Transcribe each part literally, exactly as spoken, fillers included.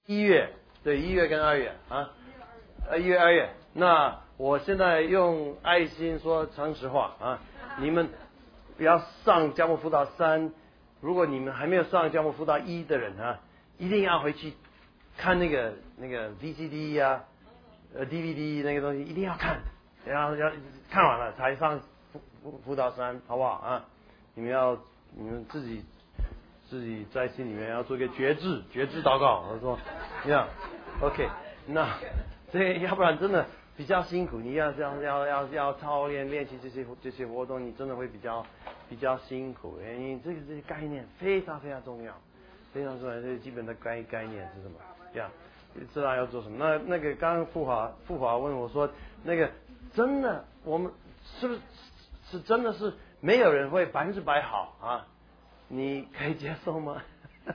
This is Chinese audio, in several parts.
一月，对，一月跟二月啊，呃，一月二月。那我现在用爱心说诚实话啊，你们不要上教牧辅导三，如果你们还没有上教牧辅导一的人啊，一定要回去看那个那个 V C D 呀、啊、呃 D V D 那个东西，一定要看，然后要看完了才上辅辅辅导三，好不好啊？你们要你们自己自己在心里面要做一个觉知觉知祷告，我说，你看 ，OK， 那这要不然真的比较辛苦，你要要要要要操练练习这些这些活动，你真的会比较比较辛苦，因为这个这些概念非常非常重要，非常重要，这基本的概概念是什么？这样知道要做什么？那那个刚刚富华富华问我说，那个真的我们是不是是真的是没有人会百分之百好啊？你可以接受吗？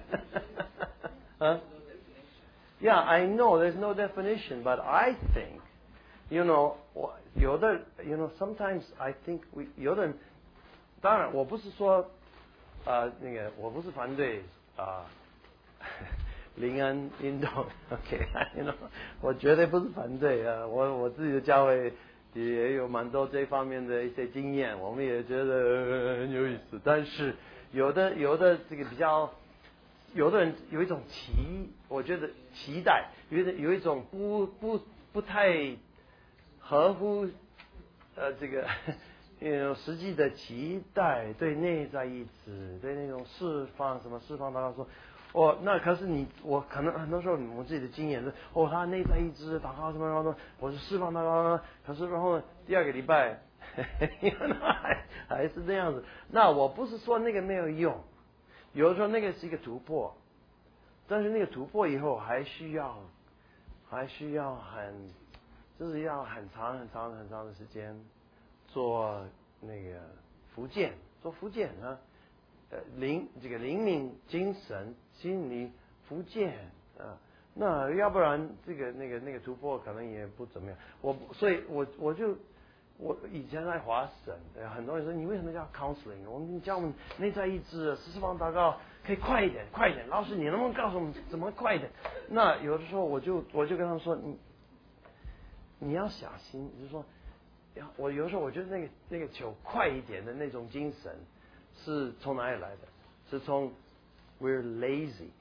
啊 ？Yeah, I know there's no definition, but I think, you know, 我有的 you know, sometimes I think we 有的人，当然我不是说呃那个我不是反对啊。呃灵恩运动 ，OK，you know， 我绝对不是反对啊！我我自己的教会也有蛮多这方面的一些经验，我们也觉得、呃、很有意思。但是有的有的这个比较，有的人有一种期，我觉得期待，有的有一种不不不太合乎呃这个呃实际的期待，对内在意志，对那种释放什么释放，他说。哦，那可是你，我可能很多时候我自己的经验是，哦，他内在意志祷告什么，然后我是释放他，可是然后第二个礼拜，还还是这样子。那我不是说那个没有用，有的时候那个是一个突破，但是那个突破以后还需要，还需要很，就是要很长很长很长的时间做那个复健，做复健啊。呃，灵这个灵命、精神、心理、福建啊，那要不然这个那个那个突破可能也不怎么样。我所以我我就我以前在华省，很多人说你为什么叫 counseling？ 我们教我们内在意志、释放祷告，可以快一点，快一点。老师，你能不能告诉我们怎么快一点？那有的时候我就我就跟他们说，你你要小心，就是说，我有的时候我觉得那个那个求快一点的那种精神。是从哪里来的？是从 we're lazy，lazy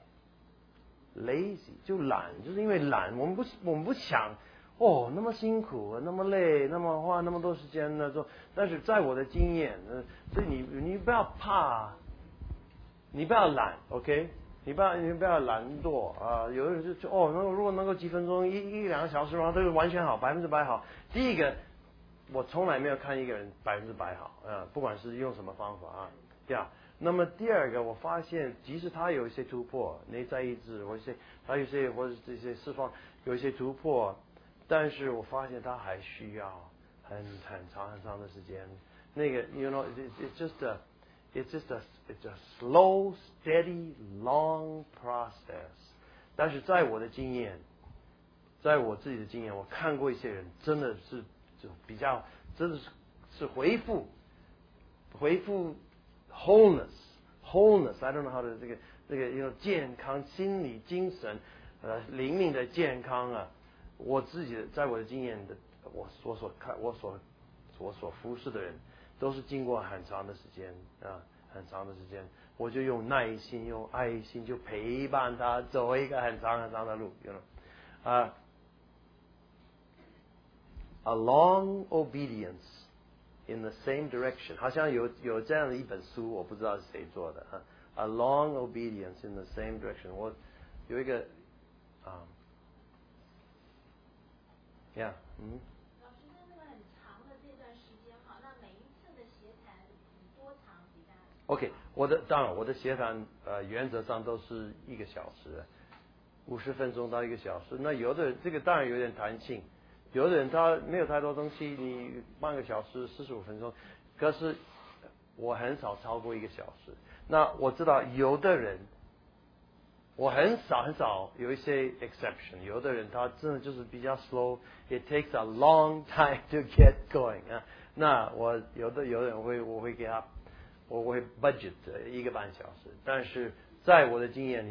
lazy, 就懒，就是因为懒，我们不我们不想哦那么辛苦，那么累，那么花那么多时间呢做。但是在我的经验，呃，所以你你不要怕，你不要懒 ，OK， 你不要你不要懒惰啊、呃。有的人就就哦，能够如果能够几分钟一一两个小时，然后都是完全好，百分之百好。第一个，我从来没有看一个人百分之百好啊、呃，不管是用什么方法啊。对啊，那么第二个，我发现即使他有一些突破，内在意志，或者些他有些或者这些释放有一些突破，但是我发现他还需要很很长很长的时间。那个 ，you know, it's just a, it's just a, it's a slow, steady, long process。但是在我的经验，在我自己的经验，我看过一些人真的是就比较真的是是回复回复。Wholeness, wholeness. I don't know how to 这个这个有健康、心理、精神、呃灵命的健康啊。我自己的在我的经验的，我我所看我所我所服侍的人，都是经过很长的时间啊，很长的时间，我就用耐心、用爱心，就陪伴他走一个很长很长的路， you know 啊、uh,，a long obedience。In the same direction， 好像有有这样的一本书，我不知道是谁做的啊。A long obedience in the same direction。我有一个啊 ，Yeah， 嗯。 老师，在那个很长的这段时间哈，那每一次的协谈多长比较 ？OK， 我的当然我的协谈呃原则上都是一个小时，五十分钟到一个小时。那有的这个当然有点弹性。有的人他没有太多东西，你半个小时四十五分钟，可是我很少超过一个小时。那我知道有的人，我很少很少有一些 exception， 有的人他真的就是比较 slow，it takes a long time to get going 啊。那我有的有的人会我会给他，我会 budget 一个半小时，但是在我的经验里面，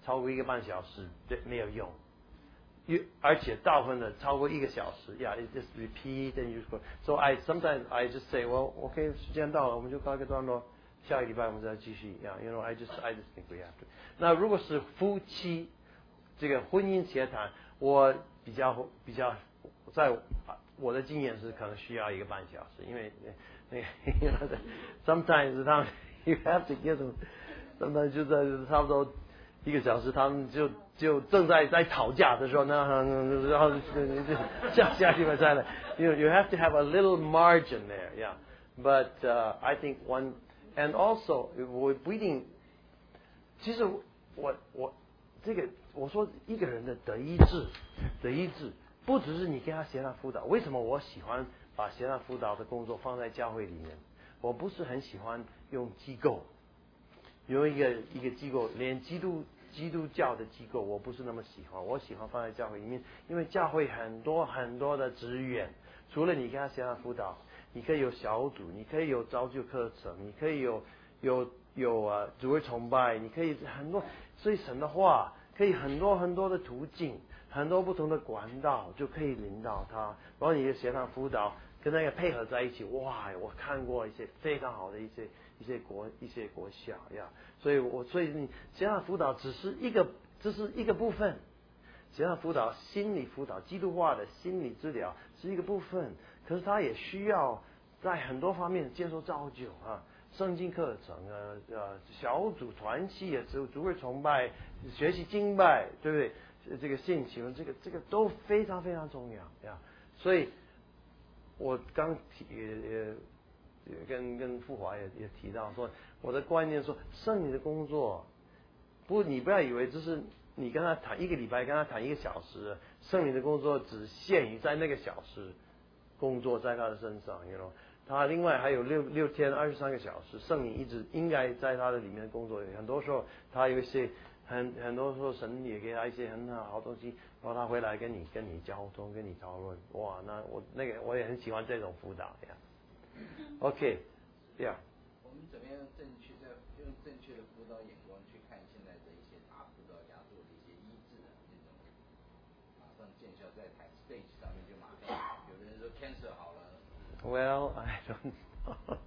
超过一个半小时，对，没有用。而且大部分的超过一个小时 ，Yeah, it just repeat and you go. So I sometimes I just say, well, okay, 时间到了，我们就告一个段落，下个礼拜我们再继续。Yeah, you know, I just I just think we have to. 那如果是夫妻这个婚姻协谈，我比较比较在我的经验是可能需要一个半小时，因为那个 sometimes 他们 you have to get them, sometimes 就在差不多一个小时，他们就就正在在吵架的时候呢，然后下下礼拜再来。You you have to have a little margin there, yeah. But uh, I think one and also 我不一定，其实我我这个我说一个人的德意志，德意志不只是你给他协谈辅导。为什么我喜欢把协谈辅导的工作放在教会里面？我不是很喜欢用机构，用一个一个机构，连基督。基督教的机构我不是那么喜欢，我喜欢放在教会里面，因为教会很多很多的资源，除了你给他协谈辅导，你可以有小组，你可以有造就课程，你可以有有有啊主日崇拜，你可以很多，所以神的话可以很多很多的途径，很多不同的管道就可以领导他，然后你的协谈辅导跟那个配合在一起，哇，我看过一些非常好的一些一些国一些国小呀，所以我所以你协谈辅导只是一个这是一个部分，协谈辅导心理辅导基督化的心理治疗是一个部分，可是他也需要在很多方面接受造就啊，圣经课程啊呃小组团契也主主日崇拜学习敬拜，对不对？这个性情这个这个都非常非常重要呀，所以我刚提也也跟跟富华也也提到说，我的观念说，圣灵的工作，不，你不要以为就是你跟他谈一个礼拜，跟他谈一个小时，圣灵的工作只限于在那个小时工作在他的身上 ，you know， 他另外还有六六天二十三个小时，圣灵一直应该在他的里面工作。很多时候他有一些很很多时候神也给他一些很好好东西，然后他回来跟你跟你交通，跟你讨论，哇，那我那个我也很喜欢这种辅导呀。OK， yeah。 我们怎么样正确在用正确的辅导眼光去看现在的一些大辅导家做的一些医治的那种，马上见效，在台 stage 上面就马上，有的人说 cancer 好了。 Well, I don't know.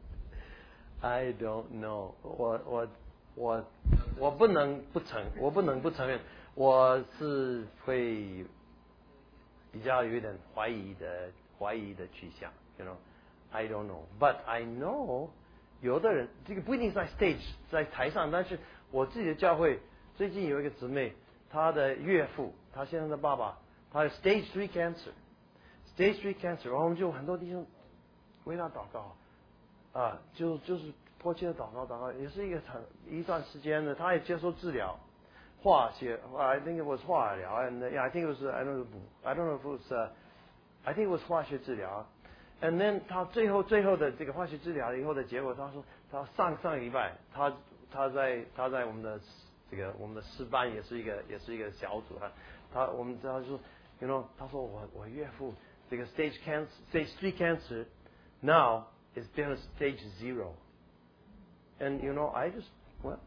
I don't know. 我我我我不能不承，我不能不承认，我是会比较有一点怀疑的怀疑的趋向 ，you know。I don't know, but I know 有的人这个不一定在 stage 在台上，但是我自己的教会最近有一个姊妹，她的岳父，她现在的爸爸，他有 stage three cancer，stage three cancer， 然后我们就很多弟兄为他祷告，啊，就就是迫切的祷告祷告，也是一个很一段时间的，他也接受治疗，化学 ，I think it was 化疗 ，and yeah, I think it was I don't know I don't know if it was、uh, I think it was 化学治疗。And then 他最后最后的这个化学治疗以后的结果，他说他上上礼拜他他在他在我们的这个我们的师班也是一个也是一个小组啊，他我们他说 you know 他说我我岳父这个 stage cancer stage three cancer now is down to stage zero, and you know I just well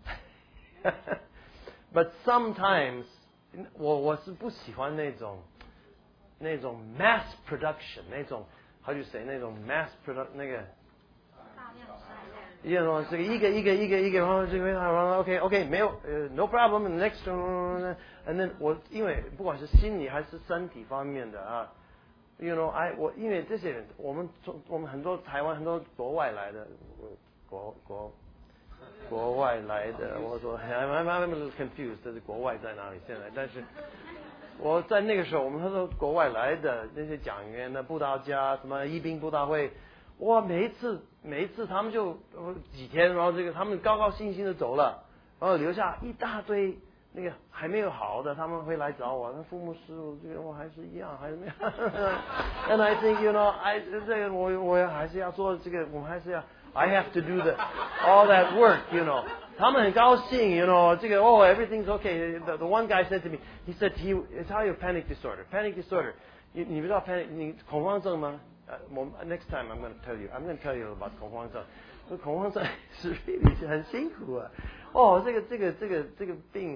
but sometimes 我我是不喜欢那种那种 mass production 那种。How do you say 那种 mass product 那个，you know 这个一个一个一个一个，然后这个然后 OK OK 没有呃 no problem next and then 我因为不管是心理还是身体方面的啊 ，you know I 我因为这些人我们从我们很多台湾很多国外来的国国国外来的，我说 I'm I'm a little confused 这是国外在哪里现在，但是。我在那个时候，我们很多国外来的那些讲员的布道家，什么一兵布道会，哇，每一次每一次他们就几天，然后这个他们高高兴兴的走了，然后留下一大堆那个还没有好的，他们会来找我，那父母师傅这个我还是一样，还是那样。And I think you know I 这个我我还是要做这个，我们还是要 I have to do the all that work, you know. 他们很高兴 you know 这个 oh everything's okay. The, the one guy said to me, he said he it's how you panic disorder. Panic disorder. 你你不知道 panic 你恐慌症吗？呃，我 next time I'm going to tell you. I'm going to tell you about 恐慌症。恐慌症是 really 很辛苦啊。哦，这个这个这个这个病，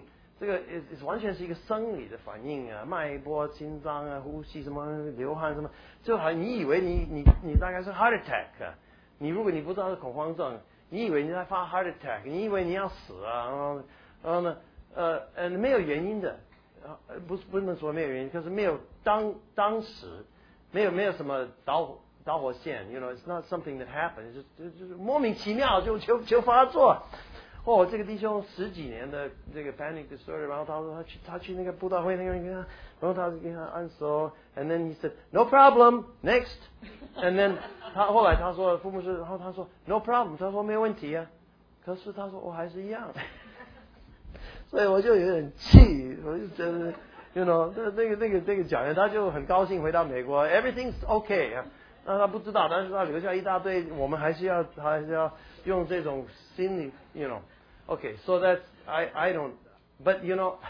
这个 is 完全是一个生理的反应啊，脉搏、心脏啊、呼吸什么、流汗什么，就好你以为你你你大概是 heart attack 啊，你如果你不知道是恐慌症，你以为你在发 heart attack， 你以为你要死啊，然后然后呢呃呃没有原因的，呃不是不能说没有原因，可是没有当当时没有没有什么导导火线 ，you know it's not something that happened， 就就就是莫名其妙就就就发作。哦，这个弟兄十几年的这个 panic disorder， 然后他说他去他去那个布道会那个人跟他，然后他给他按手 ，and then he said no problem next，and then 他后来他说父母是，然后他说 no problem， 他说没有问题啊，可是他说我还是一样，所以我就有点气，我就觉得 you know 那那个那个那个讲员他就很高兴回到美国 ，everything's okay 啊，那他不知道，但是他留下一大堆，我们还是要还是要用这种心理 ，you know。Okay, so that's I I don't, but you know,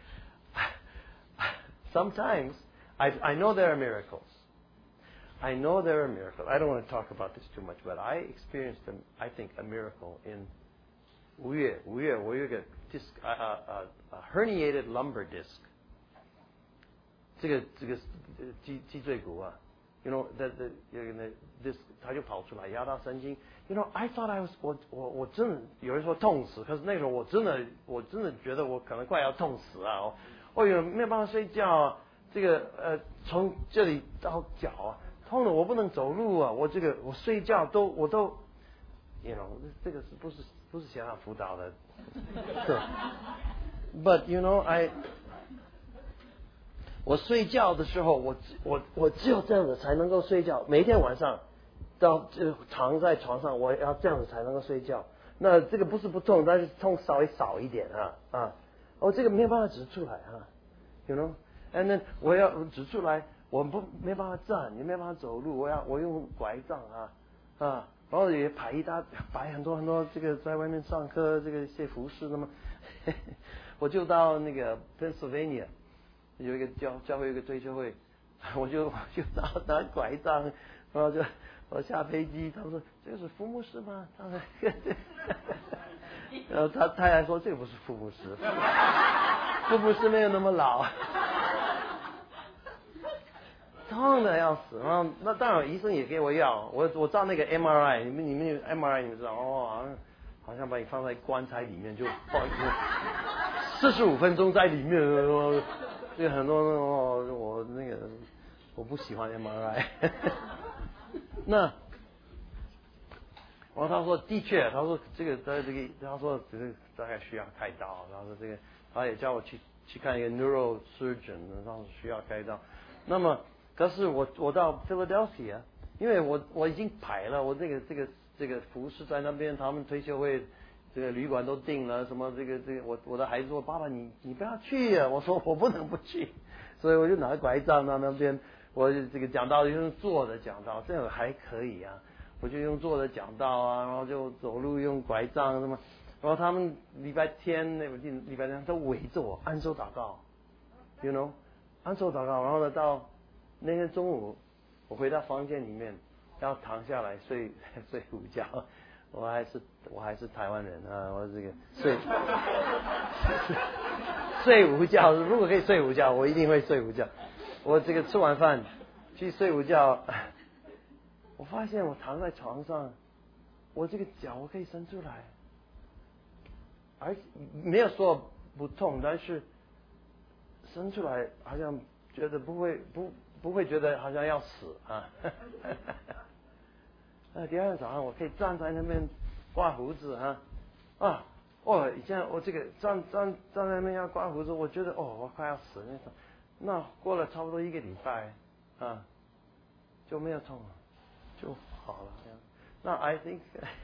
sometimes I I know there are miracles. I know there are miracles. I don't want to talk about this too much, but I experienced a, I think a miracle in 五月五月我有一个 disc a a a herniated lumbar disc. 这个这个脊脊椎骨啊 ，you know that the 有个 disc 它就跑出来压到神经。You know, I thought I was 我我我真的有人说痛死，可是那时候我真的我真的觉得我可能快要痛死啊！我我有没有办法睡觉啊？这个呃从这里到脚啊，痛的我不能走路啊！我这个我睡觉都我都 ，you know 这个是不是不是想要辅导的？对 ，But you know I 我睡觉的时候，我我我只有这样子才能够睡觉，每天晚上。到就躺在床上，我要这样子才能够睡觉。那这个不是不痛，但是痛稍微少一点啊啊。哦，这个没有办法指出来啊 ，you know。And then 我要指出来，我不没办法站，也没办法走路，我要我用拐杖啊啊，然后也排一大排很多很多这个在外面上课这个一些服饰，那么我就到那个 Pennsylvania 有一个教教会有一个追求会，我就我就拿拿拐杖，然后就。我下飞机，他说这个是福牧师吗？他说，然后他他还说这个不是福牧师，福牧师没有那么老，痛的要死。然后那当然医生也给我药，我我照那个 M R I， 你们你们有 M R I 你们知道哦，好像好像把你放在棺材里面就放四十五分钟在里面，这个很多哦我那个我不喜欢 M R I。那，然后他说的确，他说这个在这个，他说这个大概需要开刀，然后说这个，他也叫我去去看一个 neurosurgeon， 然后需要开刀。那么，可是我我到 Philadelphia， 因为我我已经排了，我这个这个这个服饰在那边，他们退休会这个旅馆都订了，什么这个这个，我我的孩子说爸爸你你不要去啊，我说我不能不去，所以我就拿拐杖到那边。我这个讲道用坐的讲道，这个还可以啊。我就用坐的讲道啊，然后就走路用拐杖什么。然后他们礼拜天那个礼拜天都围着我按手祷告 ，you know， 按手祷告。然后呢，到那天中午，我回到房间里面，要躺下来睡睡午觉。我还是我还是台湾人啊，我这个睡睡午觉，如果可以睡午觉，我一定会睡午觉。我这个吃完饭去睡午觉，我发现我躺在床上，我这个脚我可以伸出来，而没有说不痛，但是伸出来好像觉得不会不不会觉得好像要死啊。那第二天早上我可以站在那边刮胡子啊啊哦，以前我这个站站站在那边要刮胡子，我觉得哦我快要死那种。那过了差不多一个礼拜啊，就没有痛了，就好了。那 I think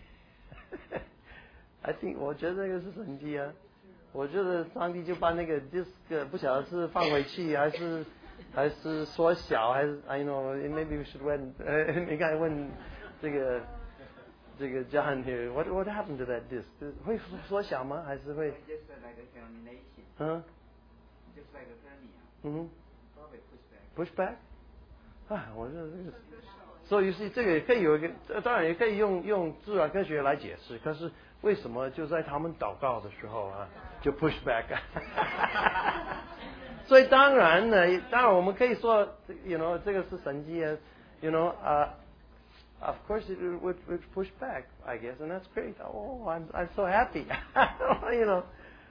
I think 我觉得这个是神迹啊！我觉得上帝就把那个 disc 不晓得是放回去还是还是缩小还是 I know maybe we should 问呃应该问这个这个 John here what what happened to that disc 会缩小吗？还是会？嗯。嗯哼 ，push back， 啊，我说这个所以是这个也可以有一个，当然也可以用用自然科学来解释。可是为什么就在他们祷告的时候啊，就 push back？ 所以当然呢，当然我们可以说 ，you know， 这个是神迹啊 ，you know， 啊、uh, ，of course it would, would push back, I guess, and that's great. Oh, I'm I'm so happy, you know.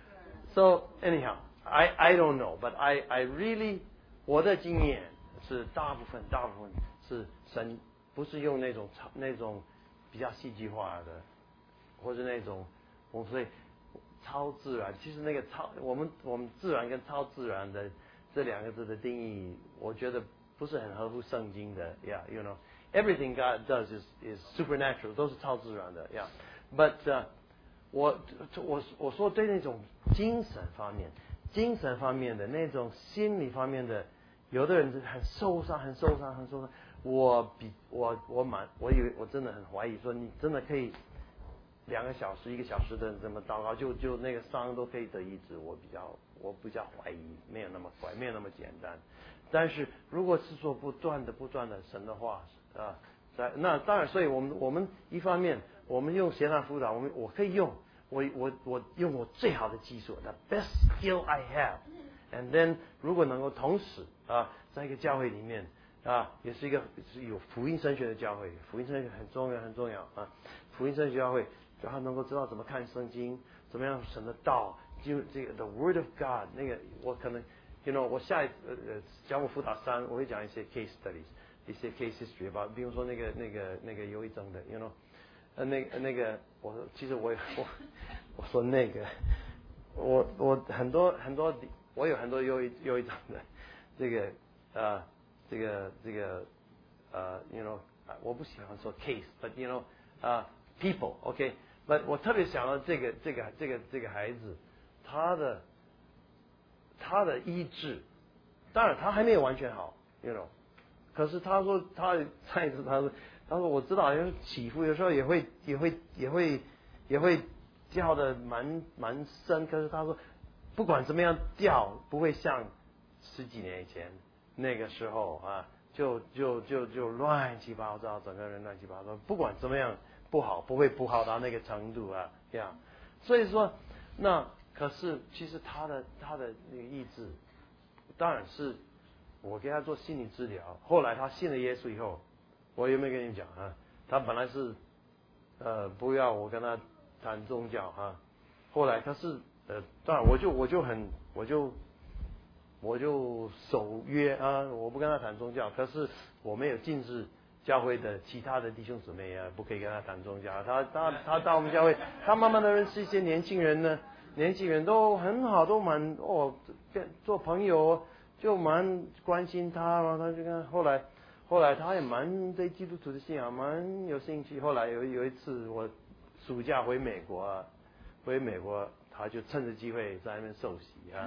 So anyhow, I I don't know, but I I really 我的经验是大部分大部分是神不是用那种那种比较戏剧化的，或者那种我所以超自然。其实那个超我们我们自然跟超自然的这两个字的定义，我觉得不是很合乎圣经的。Yeah, you know, everything God does is is supernatural， 都是超自然的。Yeah, but、uh, 我我我说对那种精神方面、精神方面的那种心理方面的，有的人很受伤、很受伤、很受伤。我比我我蛮我以为我真的很怀疑，说你真的可以两个小时、一个小时的这么祷告，就就那个伤都可以得医治。我比较我比较怀疑，没有那么快，没有那么简单。但是如果是说不断的、不断的神的话啊，在那当然，所以我们我们一方面我们用协谈辅导，我们我可以用我我我用我最好的技术 ，the best skill I have，and then 如果能够同时啊，在一个教会里面。啊，也是一个是有福音神学的教会，福音神学很重要很重要啊！福音神学教会，然后能够知道怎么看圣经，怎么样神的道，就这个 The Word of God， 那个我可能 ，you know， 我下一呃呃教我辅导三，我会讲一些 case studies， 一些 case history 吧，比如说那个那个那个忧郁症的 ，you know， 呃那那个我其实我我我说那个我我很多很多我有很多忧郁忧郁症的这个呃。这个这个呃、uh, ，you know， 我不喜欢说 case，but you know， 啊、uh, people，OK，but、okay? 我特别想到这个这个这个这个孩子，他的他的医治，当然他还没有完全好 ，you know， 可是他说他上一次他说他说我知道有起伏，有时候也会也会也会也会掉的蛮蛮深，可是他说不管怎么样掉，不会像十几年以前。那个时候啊，就就就就乱七八糟，整个人乱七八糟。不管怎么样不好，不会不好到那个程度啊，这样。所以说，那可是其实他的他的那个意志，当然是我给他做心理治疗。后来他信了耶稣以后，我有没有跟你讲啊？他本来是呃不要我跟他谈宗教啊，后来他是呃，当然我就我就很我就。我就守约啊，我不跟他谈宗教，可是我没有禁止教会的其他的弟兄姊妹啊，不可以跟他谈宗教。他他他到我们教会，他慢慢的认识一些年轻人呢，年轻人都很好，都蛮哦，做朋友就蛮关心他，然后他就跟后来后来他也蛮对基督徒的信仰蛮有兴趣。后来有有一次我暑假回美国啊，回美国。他就趁着机会在那边受洗啊！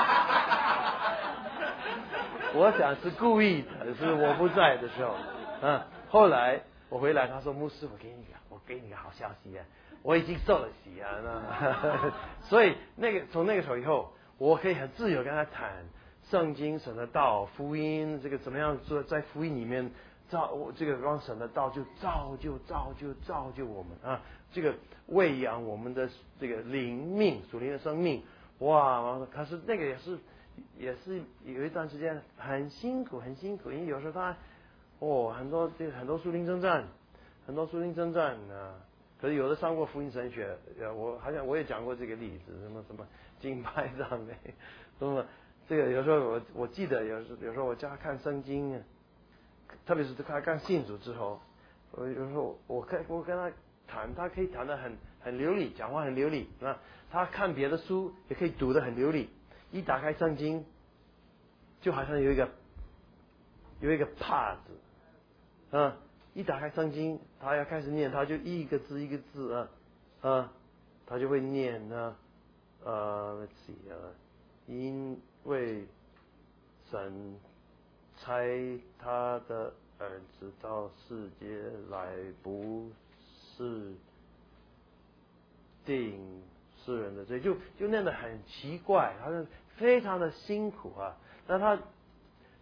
我想是故意的，是我不在的时候。嗯，后来我回来，他说：“牧师，我给你个，我给你个好消息啊！我已经受了洗啊！”那所以那个从那个时候以后，我可以很自由跟他谈圣经、神的道、福音，这个怎么样做在福音里面造这个让神的道就造就造就造就我们啊！这个喂养我们的这个灵命，属灵的生命，哇！可是那个也是，也是有一段时间很辛苦，很辛苦，因为有时候他，哦，很多这很多属灵征战，很多属灵征战啊。可是有的上过福音神学，呃，我好像我也讲过这个例子，什么什么金牌上面，什么这个有时候我我记得有时有时候我教他看圣经，特别是他刚信主之后，我有时候我跟我跟他。谈他可以谈得很很流利，讲话很流利啊。他看别的书也可以读得很流利。一打开圣经，就好像有一个有一个帕子啊。一打开圣经，他要开始念，他就一个字一个字啊啊，他就会念呢。呃 ，let's see 啊，因为神差他的儿子到世界来不。是定世人的罪，就就念得很奇怪，好像非常的辛苦啊。那他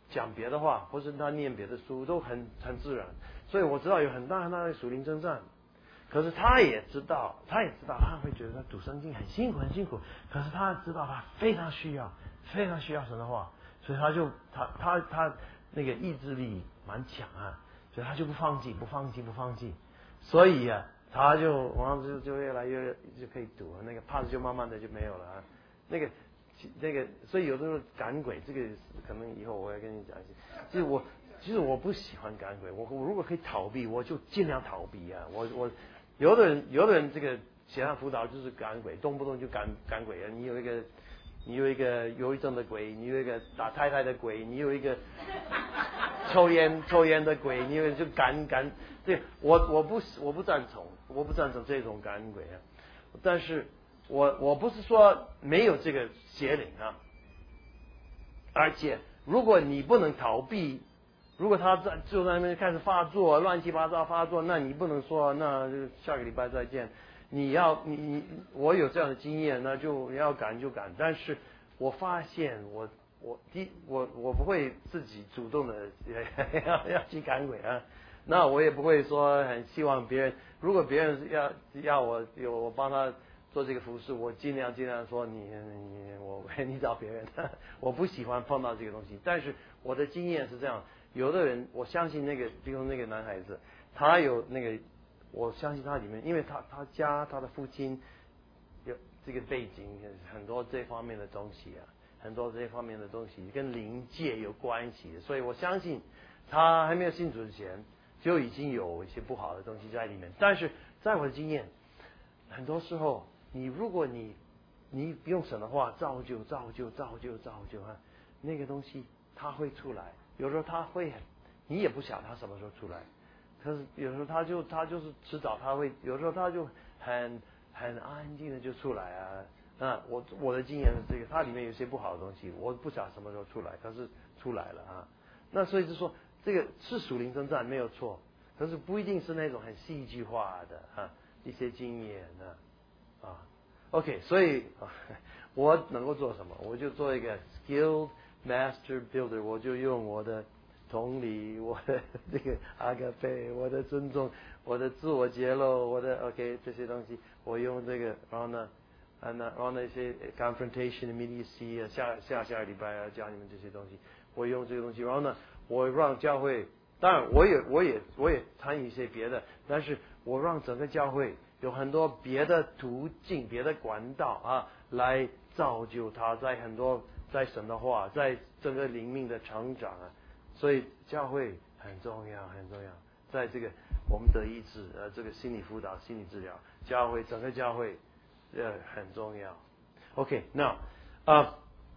讲别的话，或是他念别的书，都很很自然。所以我知道有很大很大的属灵征战。可是他也知道，他也知道，他会觉得他读圣经很辛苦很辛苦。可是他知道他非常需要，非常需要神的话，所以他就他他他那个意志力蛮强啊，所以他就不放弃，不放弃，不放弃。所以啊，他就往上就就越来越就可以读，那个怕就慢慢的就没有了啊。那个那个，所以有的时候赶鬼，这个可能以后我要跟你讲一些。其实我其实我不喜欢赶鬼，我我如果可以逃避，我就尽量逃避啊。我我。有的人，有的人这个写上辅导就是赶鬼，动不动就赶赶鬼啊！你有一个，你有一个忧郁症的鬼，你有一个打太太的鬼，你有一个抽烟抽烟的鬼，你有就赶赶。对，我我不我不赞成，我不赞成这种赶鬼啊！但是我我不是说没有这个邪灵啊，而且如果你不能逃避。如果他在就在那边开始发作，乱七八糟发作，那你不能说那就下个礼拜再见。你要你你我有这样的经验，那就要赶就赶。但是我发现我我第我我不会自己主动的要要去赶鬼啊。那我也不会说很希望别人，如果别人要要我有我帮他做这个服饰，我尽量尽量说你你我你找别人，我不喜欢碰到这个东西。但是我的经验是这样。有的人，我相信那个，比如那个男孩子，他有那个，我相信他里面，因为他他家他的父亲有这个背景，很多这方面的东西啊，很多这方面的东西跟灵界有关系的，所以我相信他还没有信主之前就已经有一些不好的东西在里面。但是在我的经验，很多时候你如果你你用神的话造就造就造就造就啊，那个东西它会出来。有时候他会，你也不晓得他什么时候出来，可是有时候他就他就是迟早他会，有时候他就很很安静的就出来啊。啊，我我的经验是这个，它里面有些不好的东西，我不晓得什么时候出来，可是出来了啊。那所以就说这个是属灵征战没有错，可是不一定是那种很戏剧化的啊一些经验呢啊。OK， 所以我能够做什么？我就做一个 skilled Master Builder， 我就用我的同理，我的这个阿嘎贝，我的尊重，我的自我揭露，我的 OK 这些东西，我用这个，然后呢，啊那然后那些 confrontation immediacy 下下下礼拜要教你们这些东西，我用这个东西，然后呢，我让教会，当然我也我也我也参与一些别的，但是我让整个教会有很多别的途径、别的管道啊，来造就他在很多。在神的话，在整个灵命的成长啊，所以教会很重要，很重要。在这个我们的医治，呃，这个心理辅导、心理治疗，教会整个教会，呃，很重要。OK， 那啊，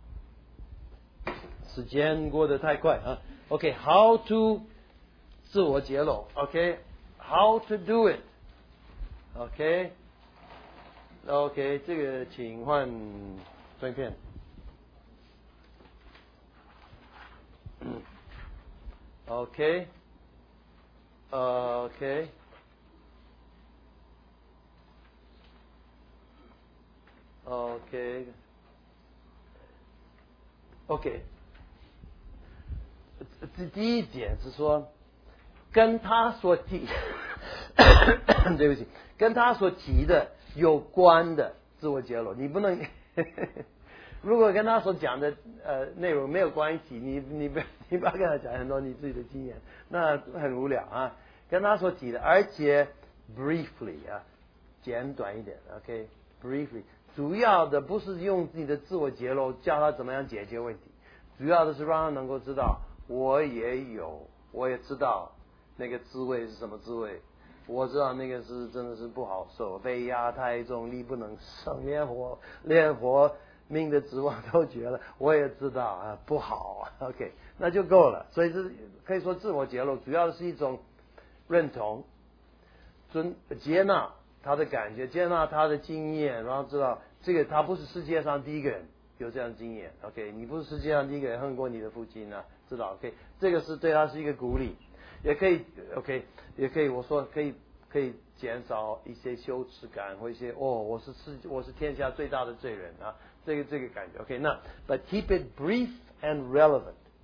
时间过得太快啊。OK，how to 自我揭露 ？OK，how to do it？OK，OK，这个请换专片。Okay. Uh, okay. Okay. Okay. 这第一点是说，跟他所提，对不起，跟他所提的有关的自我揭露，你不能。如果跟他所讲的呃内容没有关系，你你不你不要跟他讲很多你自己的经验，那很无聊啊。跟他所提的，而且 briefly 啊，简短一点 ，OK， briefly， 主要的不是用自己的自我揭露教他怎么样解决问题，主要的是让他能够知道，我也有，我也知道那个滋味是什么滋味，我知道那个是真的是不好受，被压太重，力不能胜，连活连活。命的指望都绝了，我也知道啊，不好 ，OK， 那就够了。所以这可以说自我揭露，主要是一种认同、尊接纳他的感觉，接纳他的经验，然后知道这个他不是世界上第一个人有这样的经验 ，OK， 你不是世界上第一个人恨过你的父亲啊，知道 OK， 这个是对他是一个鼓励，也可以 OK， 也可以我说可以可以减少一些羞耻感或一些哦，我是世我是天下最大的罪人啊。这个这个感觉 ，OK， 那 but keep it brief and relevant，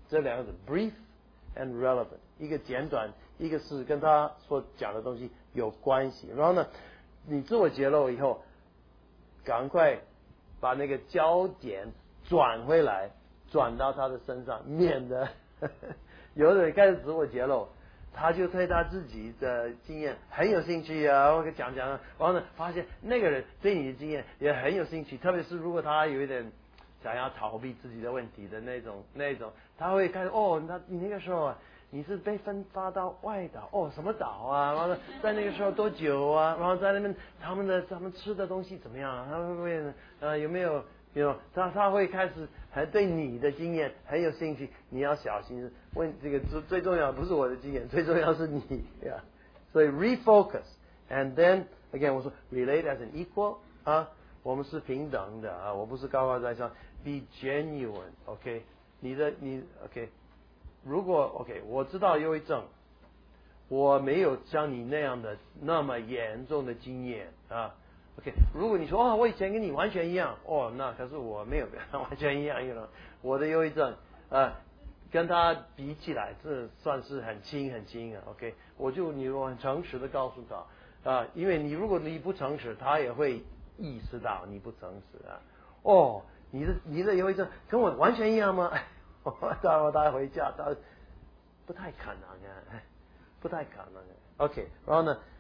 这两个字 brief and relevant， 一个简短，一个是跟他所讲的东西有关系。然后呢，你自我揭露以后，赶快把那个焦点转回来，转到他的身上，免得呵呵有的人开始自我揭露，他就对他自己的经验很有兴趣啊，我给讲讲，然后呢，发现那个人对你的经验也很有兴趣，特别是如果他有一点想要逃避自己的问题的那种那种，他会开始哦，那你那个时候啊，你是被分发到外岛哦，什么岛啊？然后呢，在那个时候多久啊？然后在那边他们的他们吃的东西怎么样啊？他会不会呃有没有有他他会开始还对你的经验很有兴趣？你要小心问这个最最重要不是我的经验，最重要是你呀。所以 refocus and then again 我说 relate as an equal 啊，我们是平等的啊，我不是高高在上。Be genuine, OK？ 你的你 OK？ 如果 OK， 我知道忧郁症，我没有像你那样的那么严重的经验啊。OK， 如果你说哦，我以前跟你完全一样，哦，那可是我没有跟他完全一样，you know，我的忧郁症啊，跟他比起来，这算是很轻很轻啊。OK， 我就你我很诚实的告诉他啊，因为你如果你不诚实，他也会意识到你不诚实啊。哦。你的你的忧郁症跟我完全一样吗？我带我带回家，他不太可能啊，不太可能啊。OK， 然后呢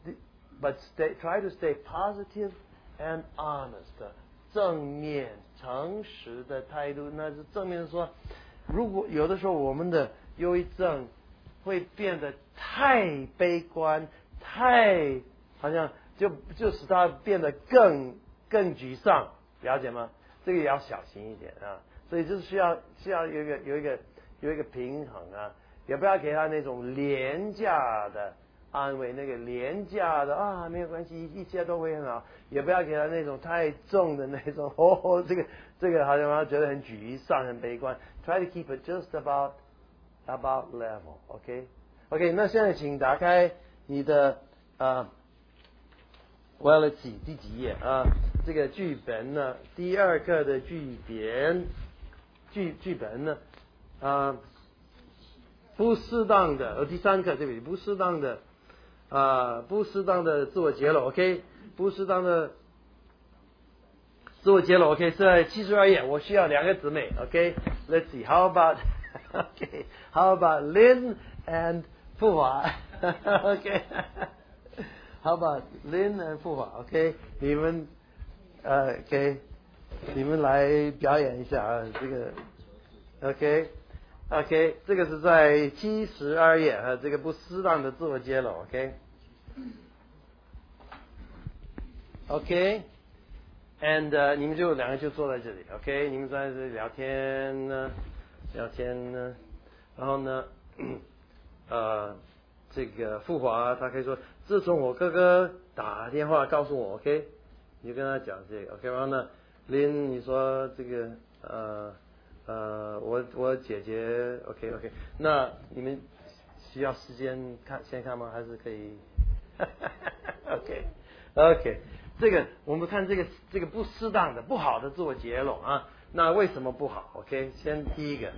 ，but stay try to stay positive and honest， 正面诚实的态度，那是正面说，如果有的时候我们的忧郁症会变得太悲观，太好像就就使他变得更更沮丧，了解吗？这个也要小心一点啊，所以就是需要需要有一个有一个有一个平衡啊，也不要给他那种廉价的安慰，那个廉价的啊没有关系，一切都会很好，也不要给他那种太重的那种哦，这个这个好像他觉得很沮丧很悲观。Try to keep it just about about level, OK OK， 那现在请打开你的呃。Well, let's see， 第几页啊？这个剧本呢？第二课的剧本，剧剧本呢？啊，不适当的，呃，第三课对不对？不适当的啊，不适当的自我揭露 ，OK？ 不适当的自我揭露 ，OK？ 在七十二页，我需要两个姊妹 ，OK？Let's see，How about OK？How about Lynn and 富华 ，OK？How about Lynn and 富华 ？OK， 你们呃 ，OK， 你们来表演一下啊，这个 ，OK，OK， 这个是在七十二页啊，这个不适当的自我揭露 ，OK，OK，and、uh, 你们就两个就坐在这里 ，OK， 你们在这里聊天呢，聊天呢，然后呢，呃。这个富华他可以说，自从我哥哥打电话告诉我 ，OK， 你就跟他讲这个 ，OK， 然后呢，林你说这个呃呃，我我姐姐 ，OK OK， 那你们需要时间看先看吗？还是可以 ？OK OK， 这个我们看这个这个不适当的、不好的自我揭露啊，那为什么不好 ？OK， 先第一个。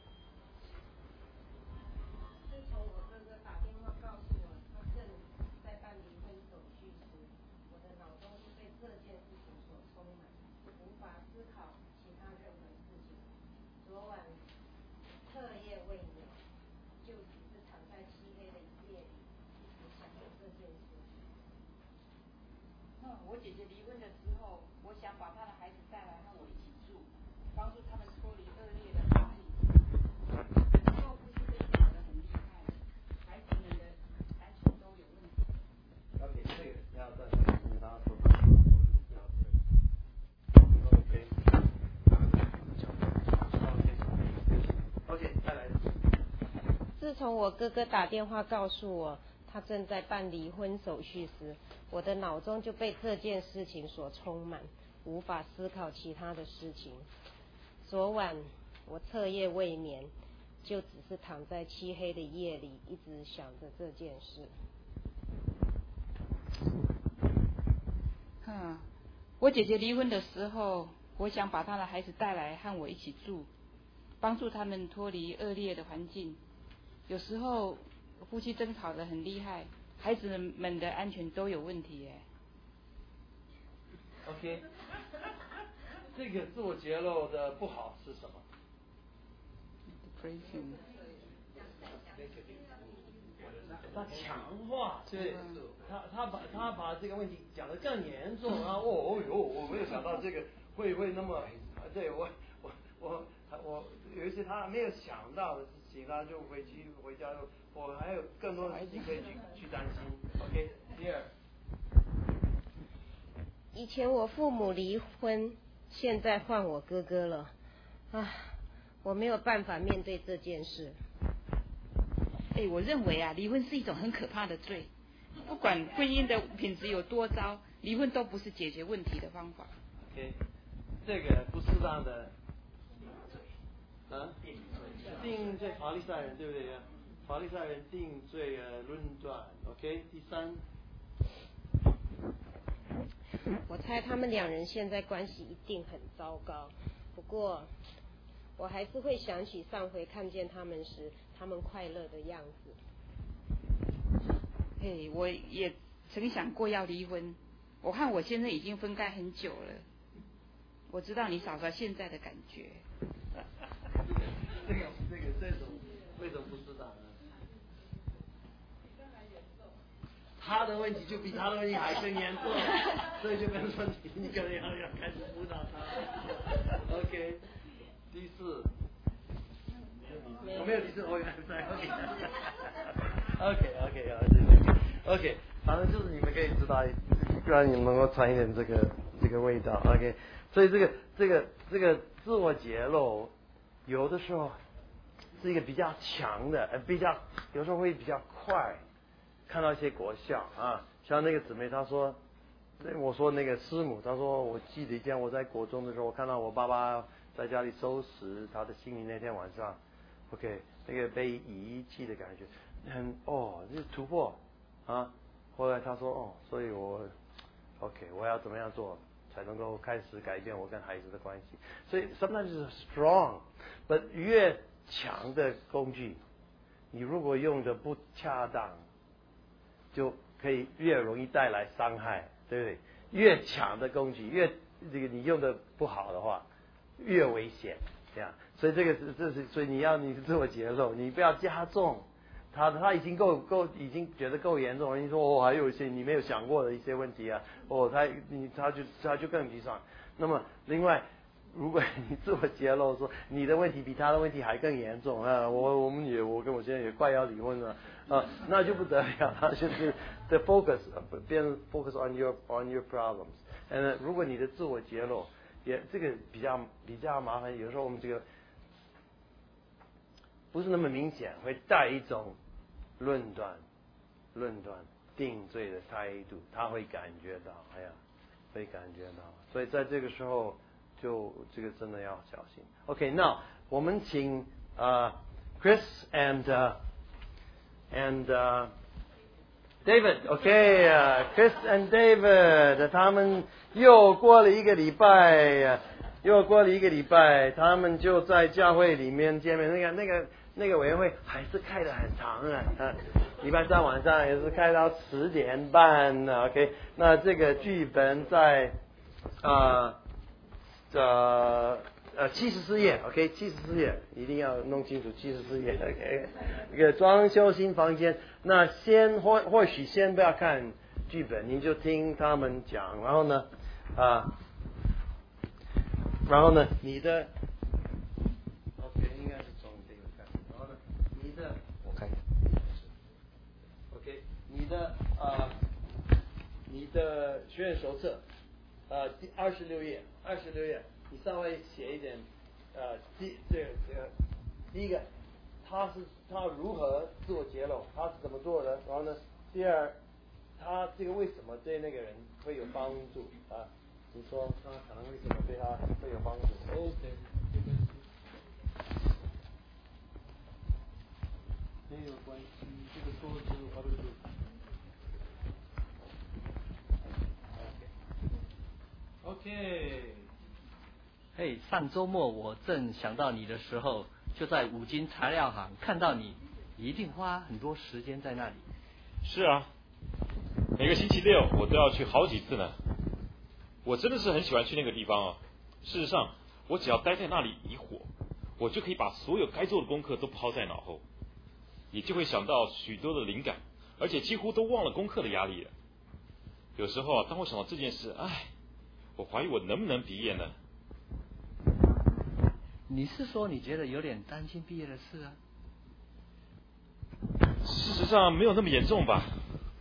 我姐姐离婚的时候，我想把她的孩子带来和我一起住，帮助他们脱离恶劣的关系。然后不是被打得很厉害，孩子们的安全都有问题。 OK， 这个要再你刚刚说。OK。OK， 再来。 自从我哥哥打电话告诉我他正在办离婚手续时，我的脑中就被这件事情所充满，无法思考其他的事情。昨晚我彻夜未眠，就只是躺在漆黑的夜里，一直想着这件事。 嗯，我姐姐离婚的时候，我想把她的孩子带来和我一起住， 帮助他们脱离恶劣的环境。有时候夫妻争吵得很厉害，孩子们的安全都有问题耶。 OK， 这个自我揭露的不好是什么？ Depression。 他强化，对，他他把他把这个问题讲得更严重，然后哦哦哟，我没有想到这个会会那么，对我我我我有一些他没有想到的事情，他就回去回家就我还有更多的事情可以去去担心。OK， 第二， 以前我父母离婚，现在换我哥哥了，啊，我没有办法面对这件事。 哎，我认为啊，离婚是一种很可怕的罪。不管婚姻的品质有多糟，离婚都不是解决问题的方法。 OK， 这个不适当的啊，定罪法利赛人对不对呀？法利赛人定罪呃论断。OK， 第三， 我猜他们两人现在关系一定很糟糕。不过，我还是会想起上回看见他们时，他们快乐的样子。 嘿，我也曾想过要离婚。我和我先生已经分开很久了，我知道你嫂嫂现在的感觉。 这个这个这种为什么不适当呢？他的问题就比他的问题还更严重，所以就跟说你你可能要要开始辅导他。OK， 第四，我没有第四，我有第三。OK OK OK OK， 反正就是你们可以知道，让你们能够传一点这个这个味道。OK， 所以这个这个这个自我揭露，有的时候是一个比较强的，呃，比较有时候会比较快。看到一些国校啊，像那个姊妹她说，我说那个师母，她说我记得以前我在国中的时候，我看到我爸爸在家里收拾他的行李那天晚上 ，OK， 那个被遗弃的感觉，很哦，这是突破啊。后来她说哦，所以我 OK， 我要怎么样做才能够开始改变我跟孩子的关系？所以 sometimes is strong，but 越强的工具，你如果用的不恰当，就可以越容易带来伤害，对不对？越强的工具，越这个你用的不好的话，越危险，这样。所以这个是这是，所以你要你自我揭露，你不要加重。他他已经够够，已经觉得够严重了。你说哦，还有一些你没有想过的一些问题啊，哦，他你他就他就更沮丧。那么另外，如果你自我揭露说你的问题比他的问题还更严重啊，我我们也我跟我现在也快要离婚了啊，那就不得了，他就是 the focus 变 focus on your on your problems。嗯，如果你的自我揭露也这个比较比较麻烦，有时候我们这个不是那么明显，会带一种论断、论断、定罪的态度，他会感觉到，哎呀，会感觉到，所以在这个时候。就这个真的要小心。OK， 那我们请呃、uh, Chris and、uh, and、uh, David。OK， uh, Chris and David， 他们又过了一个礼拜，又过了一个礼拜，他们就在教会里面见面。那个那个那个委员会还是开得很长啊，啊，礼拜三晚上也是开到十点半呢。OK， 那这个剧本在啊。呃呃，七十四页 ，OK， 七十四页一定要弄清楚，七十四页 ，OK， 一个装修新房间，那先或或许先不要看剧本，你就听他们讲，然后呢，啊、呃，然后呢，你的 ，OK， 应该是从这个开始，然后呢，你的，我看 ，OK， 你的啊、呃，你的学员手册，呃，第二十六页。二十六页，你稍微写一点，呃，第这个这个，第一个，他是他如何自我揭露，他是怎么做的，然后呢，第二，他这个为什么对那个人会有帮助啊？你说他可能为什么对他会有帮助 ？OK， 没有关系，这个说是我的主。 OK， 嘿， hey, 上周末我正想到你的时候， 就在五金材料行看到你，你一定花很多时间在那里。 是啊，每个星期六我都要去好几次呢。我真的是很喜欢去那个地方啊。事实上，我只要待在那里一会，我就可以把所有该做的功课都抛在脑后，也就会想到许多的灵感，而且几乎都忘了功课的压力了。有时候啊，当我想到这件事，唉，我怀疑我能不能毕业呢？ 你是说你觉得有点担心毕业的事啊？ 事实上没有那么严重吧。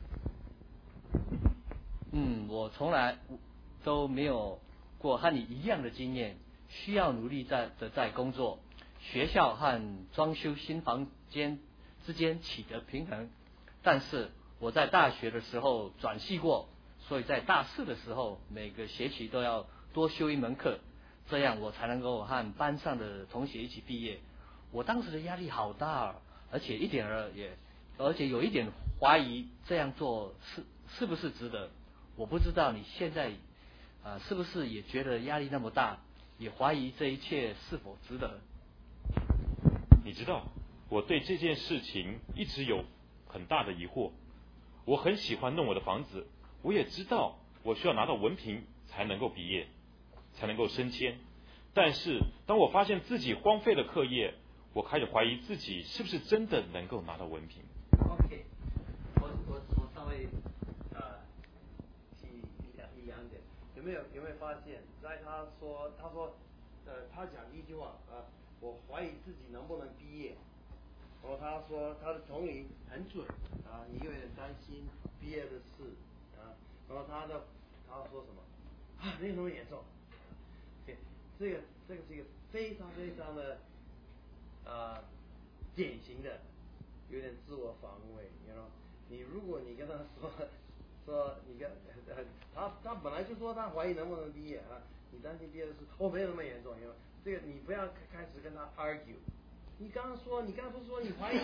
嗯，我从来都没有过和你一样的经验，需要努力在的在工作、学校和装修新房间之间取得平衡。但是我在大学的时候转系过，所以在大四的时候每个学期都要多修一门课，这样我才能够和班上的同学一起毕业。我当时的压力好大，而且一点儿也，而且有一点怀疑这样做是是不是值得。我不知道你现在啊、呃、是不是也觉得压力那么大，也怀疑这一切是否值得？ 你知道，我对这件事情一直有很大的疑惑。我很喜欢弄我的房子，我也知道我需要拿到文凭才能够毕业，才能够升迁。但是当我发现自己荒废了课业，我开始怀疑自己是不是真的能够拿到文凭。 OK， 我我我稍微呃提一两一两点，有没有有没有发现，在他说他说呃他讲一句话啊，我怀疑自己能不能毕业。然后他说他的同理很准啊，你有点担心毕业的事啊。然后他的他说什么啊，没有那么严重。OK， 这个这个是一个非常非常的啊、呃、典型的有点自我防卫。you know， 你如果你跟他说说你跟他他本来就说他怀疑能不能毕业啊，你担心毕业的事，哦没有那么严重。you know， 这个你不要开始跟他 argue。你刚刚说，你刚刚不是说你怀疑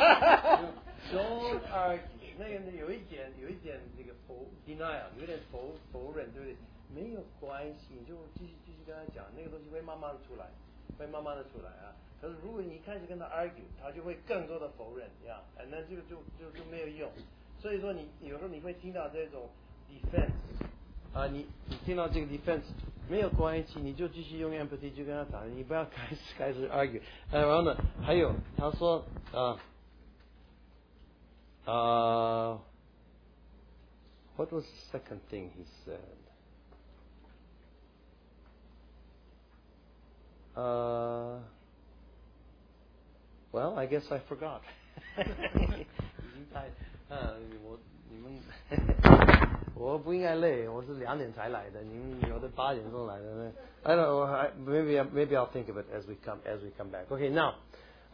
？Don't argue， 那个有一点，有一点这个否 denial， 有点否否认，对不对？没有关系，你就继续继续跟他讲，那个东西会慢慢的出来，会慢慢的出来啊。可是如果你开始跟他 argue， 他就会更多的否认呀，哎，那这个就就就没有用。所以说你有时候你会听到这种 defense 啊，你你听到这个 defense。没有关系，你就继续用 empathy 就跟他谈，你不要开始开始 argue。呃，然后呢，还有他说啊啊、uh, ，what was the second thing he said？ Uh, well, I guess I forgot 。已经太，呃，我你们。我不应该累，我是两点才来的，你们有的八点钟来的呢。I don't know, I, maybe maybe I'll think of it as we come as we come back. Okay, now， 啊、uh, ，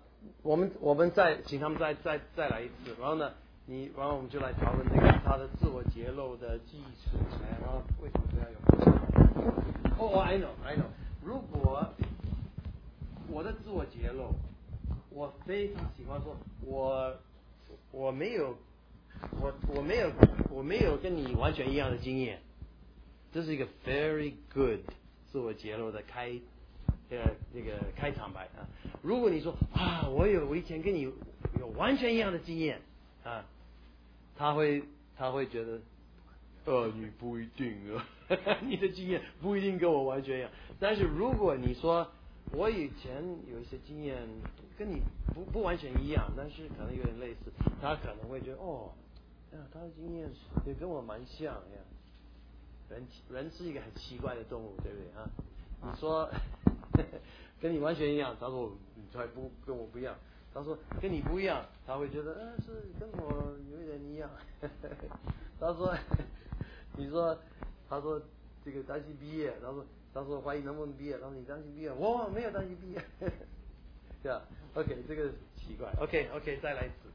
我们我们再请他们再再再来一次，然后呢，你然后我们就来讨论这个他的自我揭露的基础，然后为什么不要有？哦、oh, ，I know, I know。如果我的自我揭露，我非常喜欢说，我我没有。我我没有我没有跟你完全一样的经验，这是一个 very good 自我揭露的开呃那个开场白啊。如果你说啊，我有我以前跟你有完全一样的经验啊，他会他会觉得呃你不一定啊，你的经验不一定跟我完全一样。但是如果你说我以前有一些经验跟你不不完全一样，但是可能有点类似，他可能会觉得哦。呀，他的经验也跟我蛮像呀。人人是一个很奇怪的动物，对不对啊？你说呵呵跟你完全一样，他说你才不跟我不一样。他说跟你不一样，他会觉得嗯、呃、是跟我有一点一样。呵呵他说你说他说这个担心毕业，他说他说怀疑能不能毕业，他说你担心毕业，我没有担心毕业。对啊 ，OK， 这个奇怪。OK OK， 再来一次。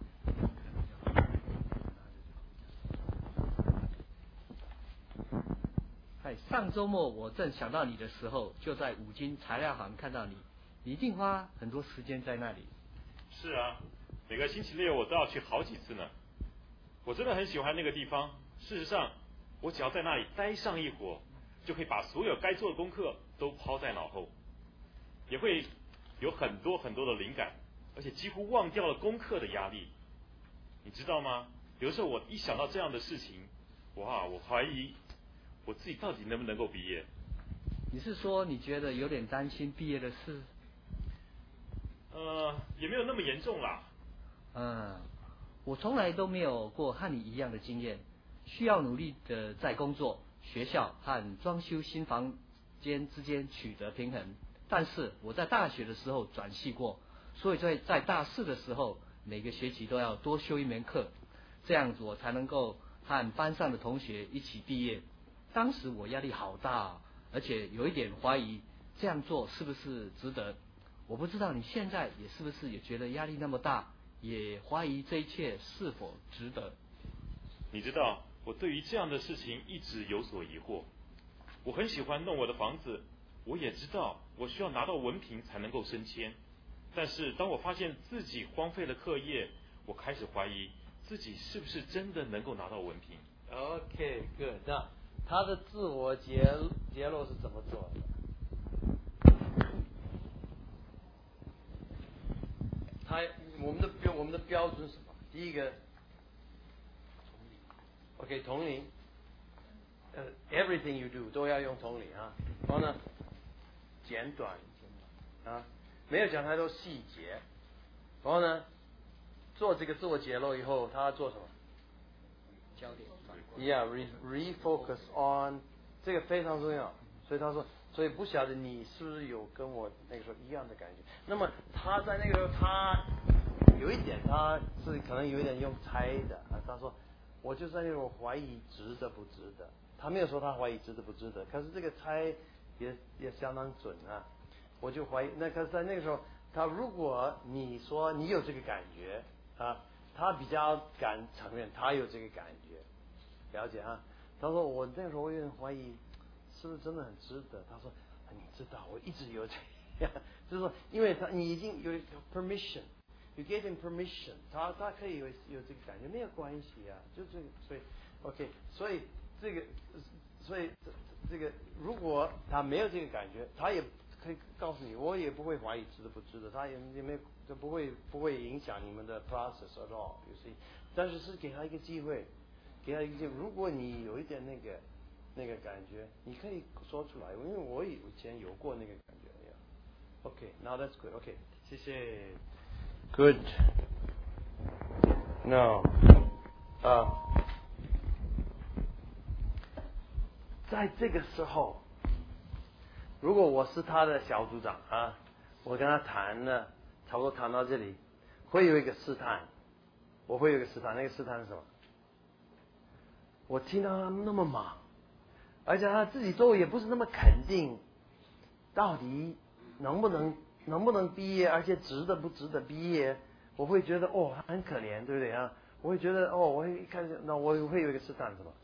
上周末我正想到你的时候，就在五金材料行看到你，你一定花很多时间在那里。 是啊，每个星期六我都要去好几次呢。我真的很喜欢那个地方。事实上，我只要在那里待上一会，就可以把所有该做的功课都抛在脑后，也会有很多很多的灵感，而且几乎忘掉了功课的压力。你知道吗？有时候我一想到这样的事情，哇，我怀疑我自己到底能不能够毕业。 你是说你觉得有点担心毕业的事？ 呃，也没有那么严重啦。 嗯，我从来都没有过和你一样的经验，需要努力的在工作、学校和装修新房间之间取得平衡。但是我在大学的时候转系过，所以在在大四的时候，每个学期都要多修一门课，这样子我才能够和班上的同学一起毕业。当时我压力好大，而且有一点怀疑这样做是不是值得。我不知道你现在也是不是也觉得压力那么大，也怀疑这一切是否值得。 你知道，我对于这样的事情一直有所疑惑。我很喜欢弄我的房子，我也知道我需要拿到文凭才能够升迁。但是当我发现自己荒废了课业，我开始怀疑自己是不是真的能够拿到文凭。 OK, good. 那他的自我揭揭露是怎么做的？他我们的标我们的标准是什么？第一个 ，OK， 同理，呃、uh, ，everything you do 都要用同理啊。然后呢，简短啊，没有讲太多细节。然后呢，做这个自我揭露以后，他做什么？ 焦点转过来。 Yeah, re refocus on 这个非常重要。所以他说，所以不晓得你是不是有跟我那个时候一样的感觉。那么他在那个时候，他有一点他是可能有一点用猜的啊。他说，我就在那种怀疑值得不值得。他没有说他怀疑值得不值得，可是这个猜也也相当准啊。我就怀疑，那可是在那个时候，他如果你说你有这个感觉啊，他比较敢承认他有这个感觉，了解啊？他说我那时候我有点怀疑，是不是真的很值得？他说，啊、你知道我一直有这样，就是说，因为他你已经有 permission，you gave him permission， 他他可以有有这个感觉，没有关系啊，就这个，所以 OK， 所以这个，所以这个如果他没有这个感觉，他也可以告诉你，我也不会怀疑值得不值得，他也也没就不会不会影响你们的 process at all，you see， 但是是给他一个机会，给他一个机会，如果你有一点那个那个感觉，你可以说出来，因为我以前有过那个感觉。OK, now that's good. OK， 谢谢。Good. Now， 啊、uh, ，在这个时候，如果我是他的小组长啊，我跟他谈了，差不多谈到这里，会有一个试探，我会有一个试探，那个试探是什么？我听到他那么忙，而且他自己做也不是那么肯定，到底能不能能不能毕业，而且值得不值得毕业？我会觉得哦，很可怜，对不对啊？我会觉得哦，我会一开始，那我会有一个试探，是吧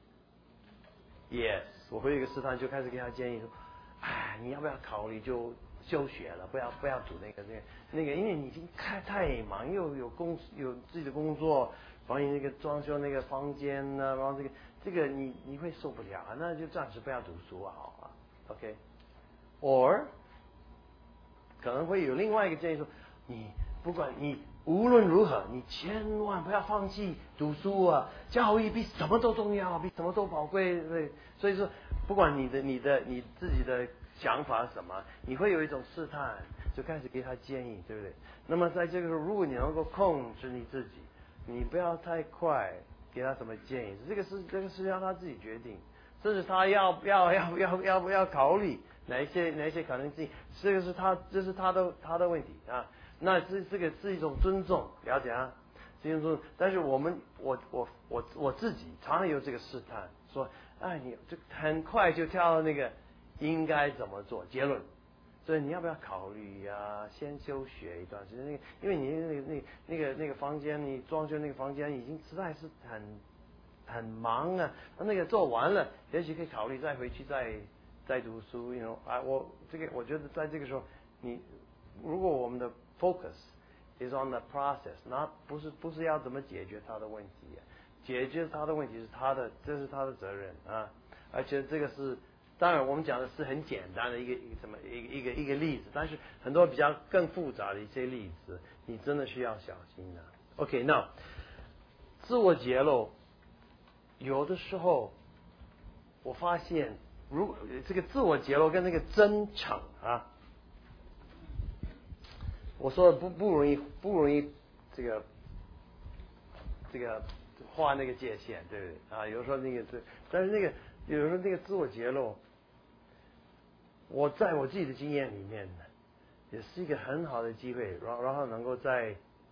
？Yes， 我会有一个试探，就开始给他建议说，哎，你要不要考虑就休学了，不要不要读那个那个那个，因为你已经太太忙，又有工有自己的工作，帮你那个装修那个房间呢、啊，然后这个这个你你会受不了，那就暂时不要读书好啊 ，OK？Or 可能会有另外一个建议说，你不管你无论如何，你千万不要放弃读书啊！教育比什么都重要，比什么都宝贵。对，所以说，不管你的、你的、你自己的想法是什么，你会有一种试探，就开始给他建议，对不对？那么在这个时候，如果你能够控制你自己，你不要太快给他什么建议，这个是这个是要他自己决定，这是他要不要要要要不要考虑哪一些哪一些可能性，这个是他这是他的他的问题啊。那这这个是一种尊重，了解啊？是一种尊重。但是我们我我我我自己常常有这个试探，说，哎，你就很快就跳到那个应该怎么做结论，所以你要不要考虑呀、啊？先休学一段时间，那个因为你那个那那个那个房间，你装修那个房间已经实在是很很忙啊，那个做完了，也许可以考虑再回去再再读书， you know 啊，我这个我觉得在这个时候，你如果我们的Focus is on the process， 那不是不是要怎么解决他的问题、啊，解决他的问题是他的，这是他的责任啊，而且这个是当然我们讲的是很简单的一个一个什么一个一个一个例子，但是很多比较更复杂的一些例子，你真的需要小心的。OK， 那自我揭露，有的时候我发现，如果这个自我揭露跟那个真诚啊，我说的不不容易不容易这个这个画那个界限，对不对啊？有时候那个是，但是那个有时候那个自我揭露，我在我自己的经验里面呢，也是一个很好的机会，然后然后能够在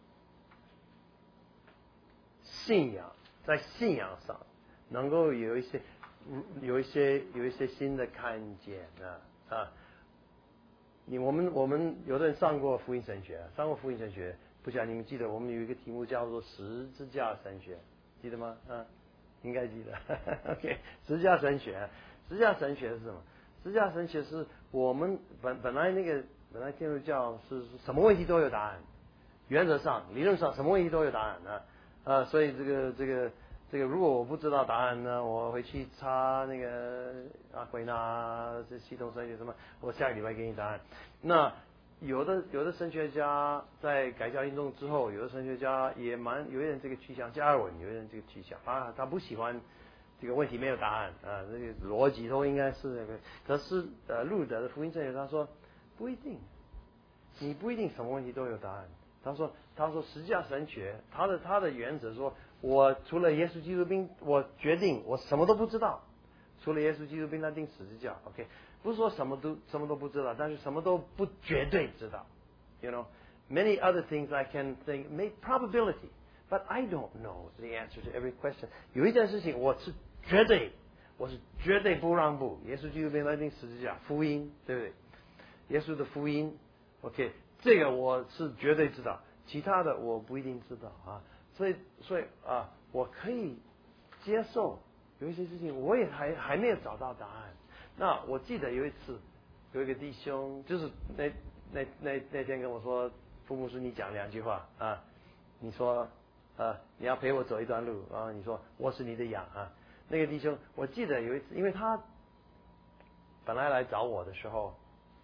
信仰在信仰上能够有一些有一些有一些新的看见啊啊！你我们我们有的人上过福音神学，上过福音神学，不晓得你们记得我们有一个题目叫做十字架神学，记得吗？啊，应该记得。OK， 十字架神学，十字架神学是什么？十字架神学是我们本本来那个本来天主教是什么问题都有答案，原则上理论上什么问题都有答案啊。啊，所以这个这个这个，如果我不知道答案呢，我回去查那个阿奎那这系统神学什么，我下个礼拜给你答案。那有的有的神学家在改教运动之后，有的神学家也蛮有一点这个趋向，加尔文有一点这个趋向啊，他不喜欢这个问题没有答案啊，这个逻辑都应该是那个。可是呃，路德的福音神学他说不一定，你不一定什么问题都有答案。他说：“他说十字架神学，他的他的原则说，我除了耶稣基督兵，我决定我什么都不知道，除了耶稣基督兵他定十字架 ，OK， 不是说什么都什么都不知道，但是什么都不绝对知道 ，you know many other things I can think make probability, but I don't know the answer to every question。有一件事情我是绝对，我是绝对不让步，耶稣基督兵他定十字架，福音对不对？耶稣的福音 ，OK。”这个我是绝对知道，其他的我不一定知道啊，所以所以啊，我可以接受有一些事情，我也还还没有找到答案。那我记得有一次，有一个弟兄，就是那那那那天跟我说，父母师你讲两句话啊，你说啊你要陪我走一段路啊，你说我是你的羊啊。那个弟兄，我记得有一次，因为他本来来找我的时候。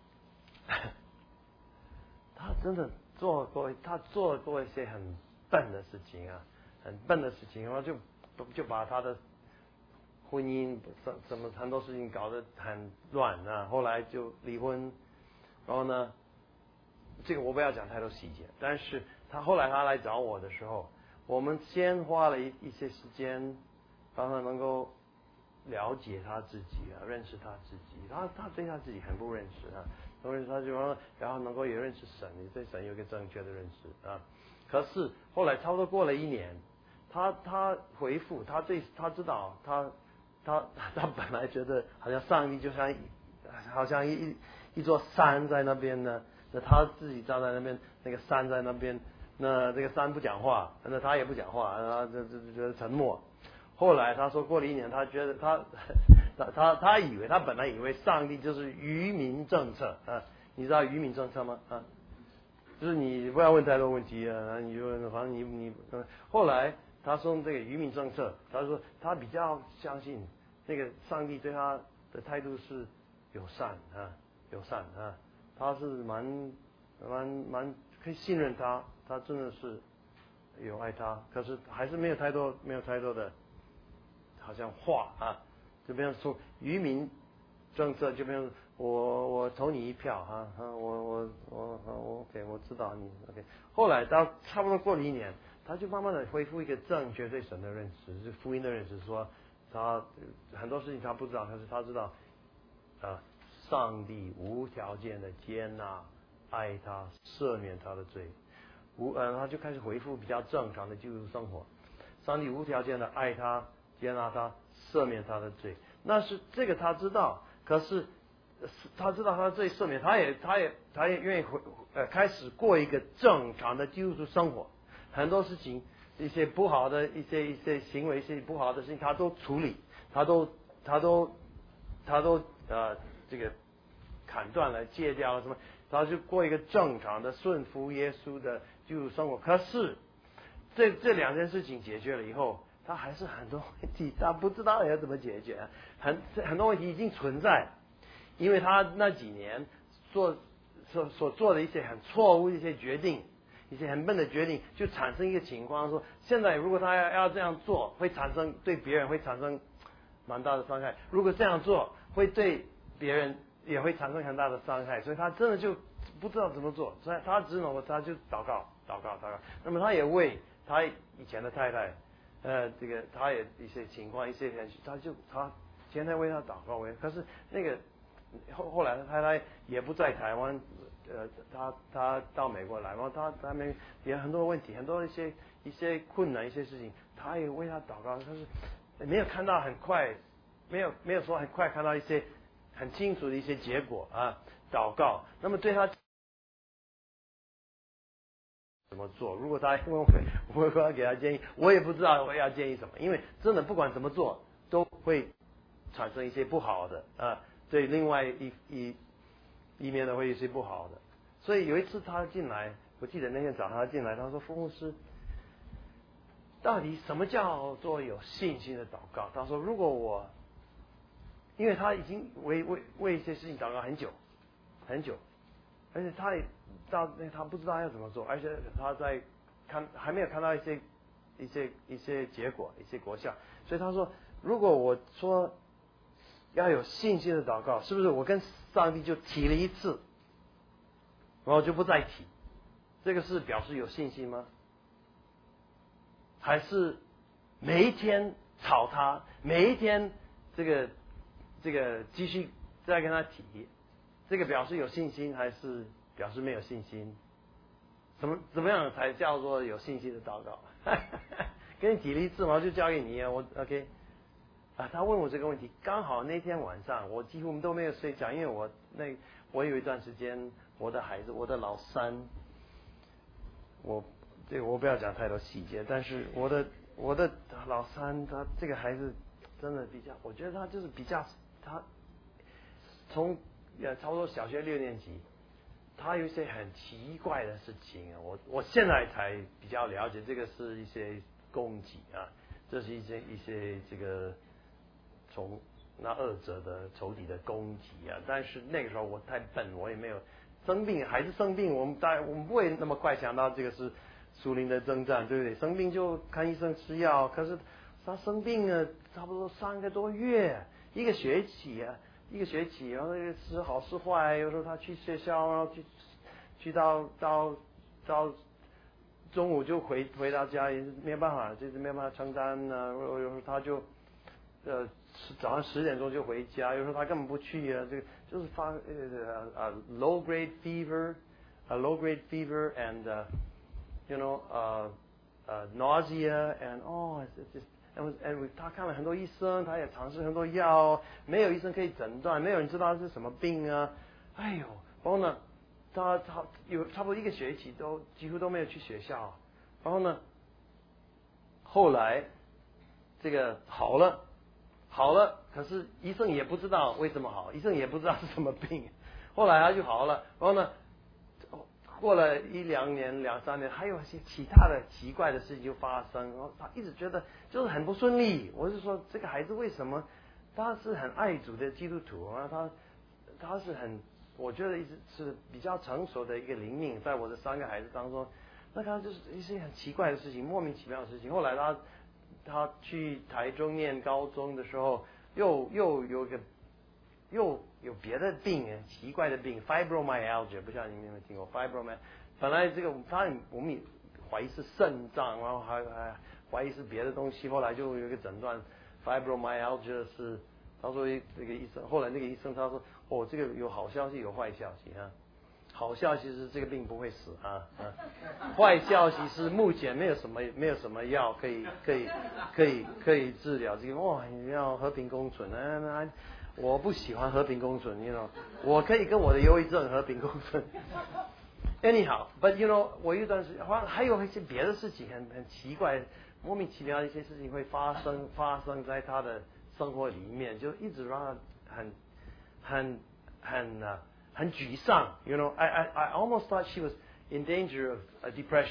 他真的做过，他做过一些很笨的事情啊，很笨的事情，然后就就把他的婚姻什什么很多事情搞得很乱啊，后来就离婚，然后呢，这个我不要讲太多细节，但是他后来他来找我的时候，我们先花了一一些时间，让他能够了解他自己啊，认识他自己，他他对他自己很不认识啊。认识他就然后能够也认识神，你对神有一个正确的认识啊。可是后来差不多过了一年，他他回复他对他知道他他他本来觉得好像上帝就像好像一一座山在那边呢，那他自己站在那边，那个山在那边，那这个山不讲话，那他也不讲话，然后就就就觉得沉默。后来他说过了一年，他觉得他他他他以为他本来以为上帝就是愚民政策啊，你知道愚民政策吗？啊，就是你不要问太多问题啊，你就反正你你后来他说这个愚民政策，他说他比较相信那个上帝对他的态度是友善啊，友善啊，他是蛮蛮蛮可以信任他，他真的是有爱他，可是还是没有太多没有太多的。好像话啊，就比方说渔民政策，就比方说我我投你一票哈、啊，我我我我 OK， 我知道你 OK。后来到差不多过了一年，他就慢慢的恢复一个正确对神的认识，是福音的认识，说他很多事情他不知道，可是他知道啊，上帝无条件的接纳、爱他、赦免他的罪，无呃他就开始恢复比较正常的基督徒生活，上帝无条件的爱他。接纳他，赦免他的罪，那是这个他知道，可是他知道他的罪赦免，他也他也他也愿意回呃开始过一个正常的基督徒生活，很多事情一些不好的一些一些行为一些不好的事情他都处理，他都他都他都呃这个砍断了戒掉了什么，他就过一个正常的顺服耶稣的基督徒生活。可是这这两件事情解决了以后。 他还是很多问题，他不知道要怎么解决，很很多问题已经存在，因为他那几年做所所做的一些很错误的一些决定，一些很笨的决定，就产生一个情况说，现在如果他要要这样做，会产生对别人会产生蛮大的伤害，如果这样做会对别人也会产生很大的伤害，所以他真的就不知道怎么做，所以他只能他就祷告祷告祷告。那么他也为他以前的太太，呃，这个他也一些情况一些很，他就他前天为他祷告为，可是那个后后来他太太也不在台湾，呃，他他到美国来，然后他他们也很多问题，很多一些一些困难一些事情，他也为他祷告，但是没有看到很快，没有没有说很快看到一些很清楚的一些结果啊，祷告。那么对他怎么做？如果他问我，我我要给他建议，我也不知道我要建议什么，因为真的不管怎么做，都会产生一些不好的啊，对另外一一一面的会有一些不好的。所以有一次他进来，我记得那天早上他进来，他说：“傅牧师，到底什么叫做有信心的祷告？”他说：“如果我，因为他已经为为为一些事情祷告很久很久，而且他也到那他不知道要怎么做，而且他在看还没有看到一些一些一些结果一些果效，所以他说，如果我说要有信心的祷告，是不是我跟上帝就提了一次，然后就不再提？这个是表示有信心吗？还是每一天吵他，每一天这个这个继续再跟他提，这个表示有信心，还是表示没有信心？怎么怎么样才叫做有信心的祷告？跟你提了一次嘛，就交给你啊，我 OK 啊。他问我这个问题，刚好那天晚上我几乎都没有睡觉，因为我那我有一段时间，我的孩子，我的老三，我这个我不要讲太多细节，但是我的我的老三，他这个孩子真的比较，我觉得他就是比较他从呃差不多小学六年级。他有一些很奇怪的事情啊，我我现在才比较了解，这个是一些攻击啊，这是一些一些这个从那二者的仇敌的攻击啊。但是那个时候我太笨，我也没有生病，还是生病，我们大我们不会那么快想到这个是属灵的征战，对不对？生病就看医生吃药，可是他生病了差不多三个多月，一个学期啊。一个学期，然后时好时坏，有时候他去学校，然后去去到到到中午就回回到家，也是没有办法，就是没有办法承担啊。有时候他就呃早上十点钟就回家，有时候他根本不去啊，这个就是发呃呃 low grade fever，a low grade fever and uh, you know 呃、uh, uh, nausea and oh it's just and and 他看了很多医生，他也尝试很多药，没有医生可以诊断，没有人知道是什么病啊。哎呦，然后呢，他他有差不多一个学期都几乎都没有去学校。然后呢，后来这个好了，好了，可是医生也不知道为什么好，医生也不知道是什么病。后来他就好了，然后呢，过了一两年、两三年，还有一些其他的奇怪的事情就发生，然后他一直觉得就是很不顺利。我是说，这个孩子为什么他是很爱主的基督徒啊？他他是很，我觉得一直是比较成熟的一个灵命，在我的三个孩子当中，那他就是一些很奇怪的事情，莫名其妙的事情。后来他他去台中念高中的时候，又又有个又有别的病，奇怪的病 ，fibromyalgia， 不知道你们有没有听过 fibromyalgia？ 本来这个他我们也怀疑是肾脏，然后还还怀疑是别的东西，后来就有一个诊断 fibromyalgia 是，他说这个医生，后来那个医生他说，哦，这个有好消息有坏消息啊。好消息是这个病不会死啊，啊坏消息是目前没有什么没有什么药可以可以可以可以治疗这个。哇，你要和平共存啊！我不喜欢和平共存 ，you know， 我可以跟我的忧郁症和平共存。Anyhow， but you know， 我有一段时间，还有一些别的事情很很奇怪，莫名其妙的一些事情会发生发生在他的生活里面，就一直让他很很很uh, 很沮丧 ，you know，I I I almost thought she was in danger of a depression，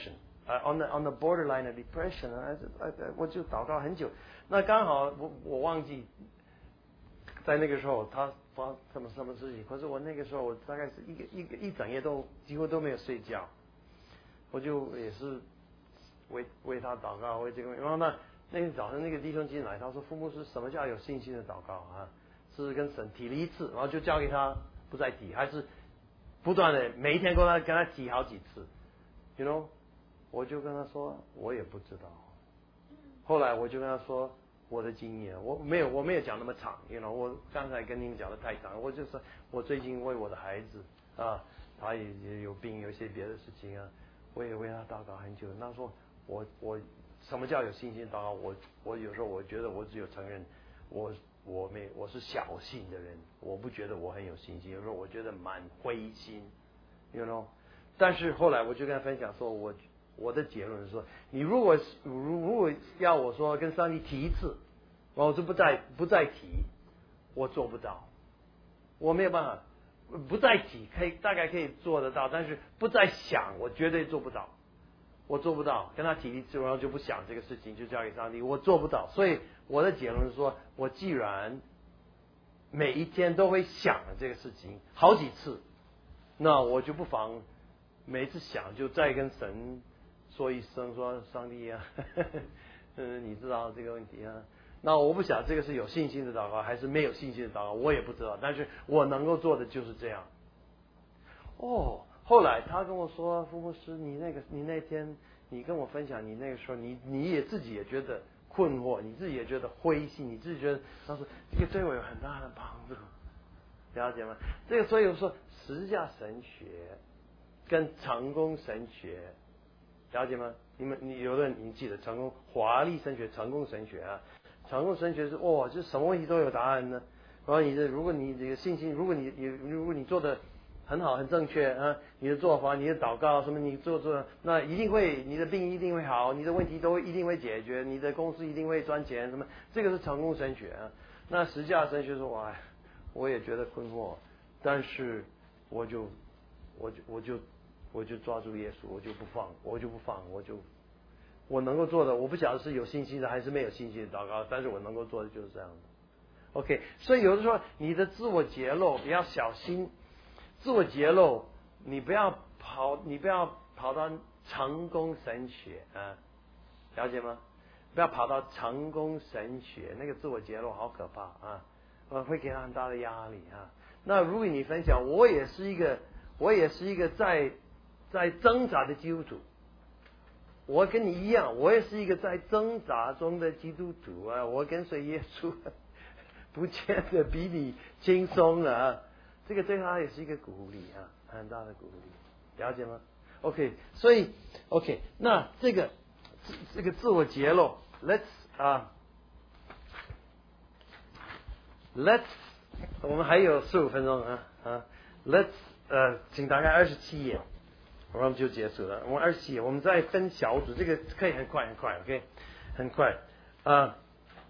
uh, on the on the borderline of depression， 啊，我就祷告很久。那刚好我我忘记在那个时候他发什么什么事情，可是我那个时候我大概是一个一个一整夜都几乎都没有睡觉，我就也是为为他祷告，为这个。然后呢，那天早上那个弟兄进来，他说：“父牧师，什么叫有信心的祷告啊？是跟神提了一次，然后就交给他，不再提，还是不断的每一天跟他跟他提好几次 ，you know？” 我就跟他说，我也不知道。后来我就跟他说我的经验，我没有我没有讲那么长 ，you know？ 我刚才跟你们讲的太长，我就说我最近为我的孩子啊，他也也有病，有一些别的事情啊，我也为他祷告很久。他说我我什么叫有信心祷告？我我有时候我觉得我只有承认我我没我是小信的人，我不觉得我很有信心，有时候我觉得蛮灰心 ，you know？ 但是后来我就跟他分享说，我我的结论是说，你如果如如果要我说跟上帝提一次，然后就不再不再提，我做不到，我没有办法不再提，可以大概可以做得到，但是不再想，我绝对做不到。我做不到，跟他提一次，然后就不想这个事情，就交给上帝，我做不到。所以我的结论是说，我既然每一天都会想这个事情好几次，那我就不妨每一次想就再跟神说一声，说上帝啊，呵呵嗯，你知道这个问题啊。那我不晓得这个是有信心的祷告还是没有信心的祷告，我也不知道。但是我能够做的就是这样。哦。后来他跟我说，傅牧师，你那个你那天你跟我分享，你那个时候你你也自己也觉得困惑，你自己也觉得灰心，你自己觉得他说这个对我有很大的帮助，了解吗？这个所以我说十字架神学跟成功神学，了解吗？你们你有的人你记得成功华丽神学、成功神学啊，成功神学是哇，就什么问题都有答案呢。然后你的如果你这个信心，如果你你如果你做的很好，很正确啊！你的做法，你的祷告什么，你做做，那一定会，你的病一定会好，你的问题都一定会解决，你的公司一定会赚钱，什么？这个是成功神学啊。那十架神学说，哇，我也觉得困惑，但是我就，我就，我就，我就抓住耶稣，我就不放，我就不放，我就，我能够做的，我不晓得是有信心的还是没有信心的祷告，但是我能够做的就是这样的。OK， 所以有的时候你的自我揭露你要小心。自我揭露，你不要跑，你不要跑到成功神学啊，了解吗？不要跑到成功神学，那个自我揭露好可怕啊，呃，会给他很大的压力啊。那如果你分享，我也是一个，我也是一个在在挣扎的基督徒，我跟你一样，我也是一个在挣扎中的基督徒啊，我跟随耶稣，不见得比你轻松了啊。这个对他也是一个鼓励啊，很大的鼓励，了解吗 ？OK， 所以 OK， 那这个这个自我揭露 ，Let's 啊、uh, ，Let's， 我们还有十五分钟啊啊 ，Let's 呃，请打开二十七页，我们就结束了。我们二十七页，我们再分小组，这个可以很快很快 ，OK， 很快啊。Uh,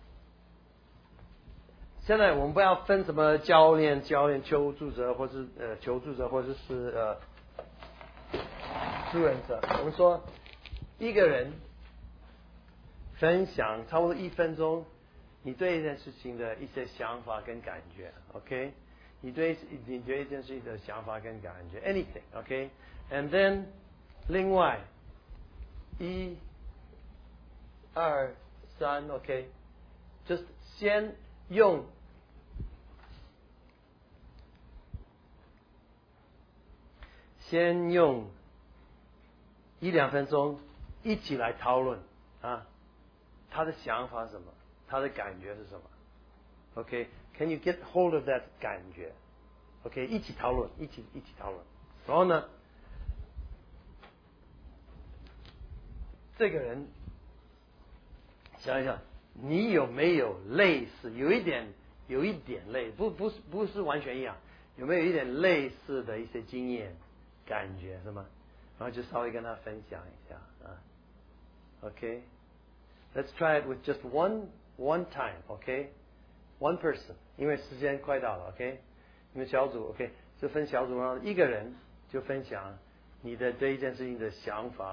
现在我们不要分什么教练、教练求助者，或是呃求助者，或者是呃助人者。我们说一个人分享差不多一分钟，你对一件事情的一些想法跟感觉 ，OK？ 你对你对一件事情的想法跟感觉 ，anything，OK？And then 另外一、二、三 ，OK？Just 先用先用一两分钟一起来讨论啊，他的想法是什么，他的感觉是什么 ？OK，Can you get hold of that 感觉 ？OK， 一起讨论，一起一起讨论。然后呢，这个人想一想。你有没有类似，有一点，有一点类，不不是不是完全一样，有没有一点类似的一些经验、感觉是吗？然后就稍微跟他分享一下啊。OK，Let's try it with just one one time，OK，one person， 因为时间快到了 ，OK， 你们小组 OK， 就分小组，然后一个人就分享你的对一件事情的想法、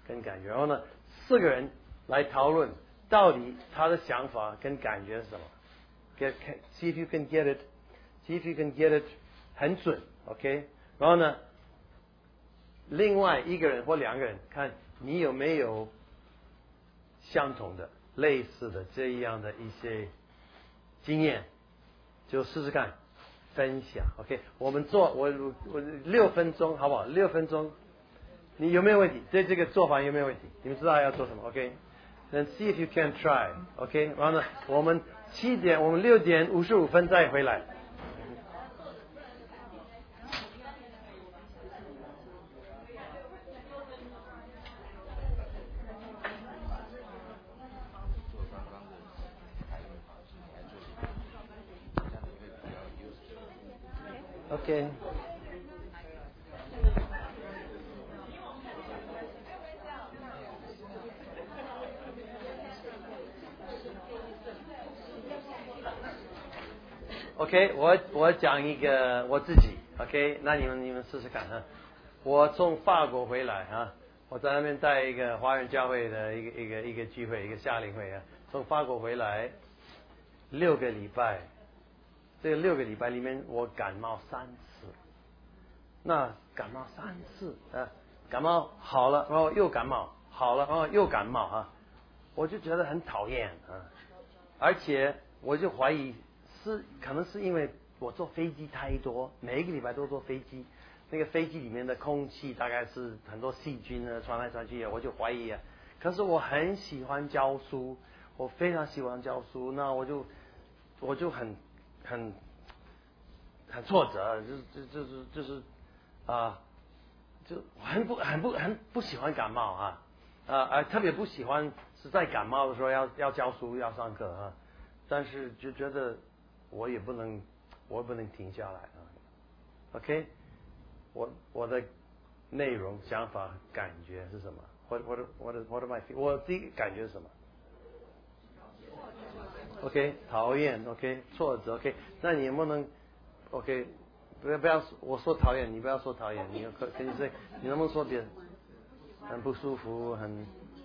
跟感觉。然后呢，四个人来讨论到底他的想法跟感觉是什么。Get see if you can get it, see if you can get it 很准 ，OK。然后呢，另外一个人或两个人看你有没有相同的、类似的这样的一些经验，就试试看分享 ，OK。我们做我我六分钟好不好？六分钟，你有没有问题？对这个做法有没有问题？你们知道要做什么 ？OK。Then see if you can try, OK。然后呢，我们七点，我们六点五十五分再回来。OK。OK， 我我讲一个我自己 ，OK， 那你们你们试试看哈。我从法国回来啊，我在那边带一个华人教会的一个一个一个聚会，一个夏令会啊。从法国回来六个礼拜，这个六个礼拜里面我感冒三次，那感冒三次啊，感冒好了，然后又感冒，好了，然后又感冒啊，我就觉得很讨厌啊，而且我就怀疑。是可能是因为我坐飞机太多，每一个礼拜都坐飞机，那个飞机里面的空气大概是很多细菌呢传来传去，我就怀疑啊。可是我很喜欢教书，我非常喜欢教书，那我就我就很很很挫折，就是就是就是啊，就很不很不很不喜欢感冒啊啊，而特别不喜欢是在感冒的时候要要教书要上课啊，但是就觉得。我也不能，我也不能停下来啊。OK， 我我的内容、想法、感觉是什么？我我的我的我的 my， 我第一个感觉是什么 ？OK， 讨厌 ，OK， 挫折 ，OK， 那你能不能 OK？ 不要不要，我说讨厌，你不要说讨厌，你可可以说，你能不能说别人很不舒服，很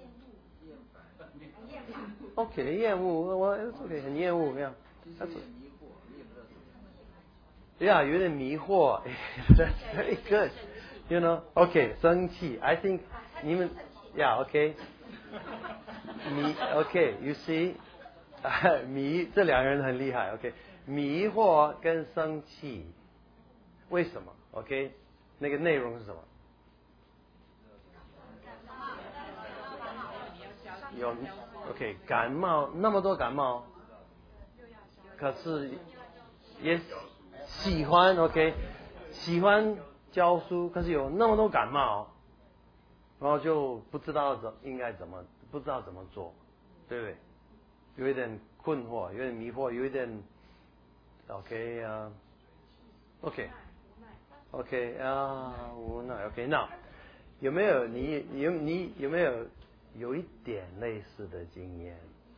OK， 厌恶，我 OK， 很厌恶，这样。Yeah， 有点迷惑。That's very good. You know, OK， 生气。I think 你们 ，Yeah, OK。迷 ，OK，You see， 迷这两个人很厉害。OK， 迷惑跟生气，为什么 ？OK， 那个内容是什么？有 OK， 感冒那么多感冒，可是也。喜欢 OK， 喜欢教书，可是有那么多感冒，然后就不知道怎应该怎么，不知道怎么做，对不对？有一点困惑，有点迷惑，有一点 OK 啊 ，OK OK 啊，无奈 OK。那有没有你有你有没有有一点类似的经验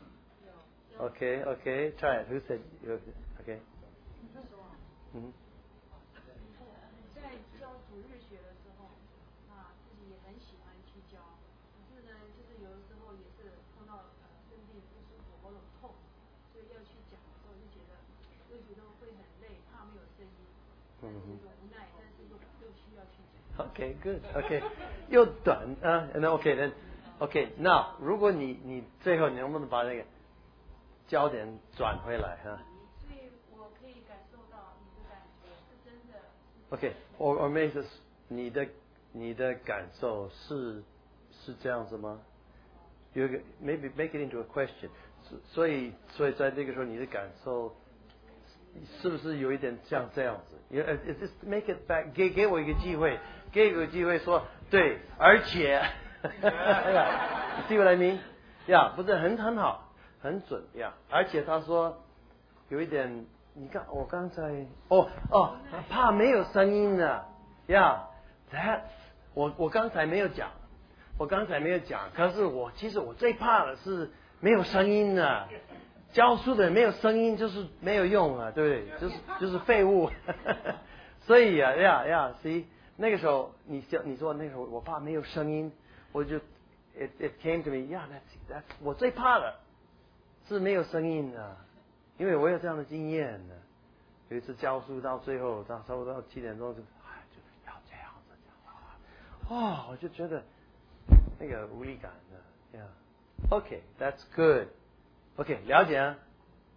？OK OK try it. Who said OK？嗯， 在教主日学的时候，啊，自己也很喜欢去教，可是呢，就是有的时候也是碰到呃生病不舒服或者痛，所以要去讲的时候就觉得，又觉得会很累，怕没有声音，但是又无奈，但是又又需要去讲。 OK good OK， 又短啊，那 OK 那 OK， 那如果你你最后你能不能把那个焦点转回来哈？OK， or or maybe 你的你的感受是是这样子吗？有一个 maybe make it into a question， 所以所以在这个时候你的感受是不是有一点像这样子？因为 just make it back， 给给我一个机会，给我一个机会说对，而且，你see what I mean？ 呀、yeah, ，不是很很好，很准呀， yeah, 而且他说有一点。你看，我刚才哦哦，怕没有声音呢呀 ，That's 我我刚才没有讲，我刚才没有讲，可是我其实我最怕的是没有声音呢，教书的没有声音就是没有用啊，对不对？就是就是废物，所以呀呀呀，所以那个时候你你说那个时候我怕没有声音，我就 it it came to me, yeah, that's that's 我最怕的是没有声音的，因为我有这样的经验的。有一次教书到最后，到差不多到七点钟就，哎，就要这样子讲啊，哦，我就觉得那个无力感的 ，yeah，OK， that's good，OK， 了解啊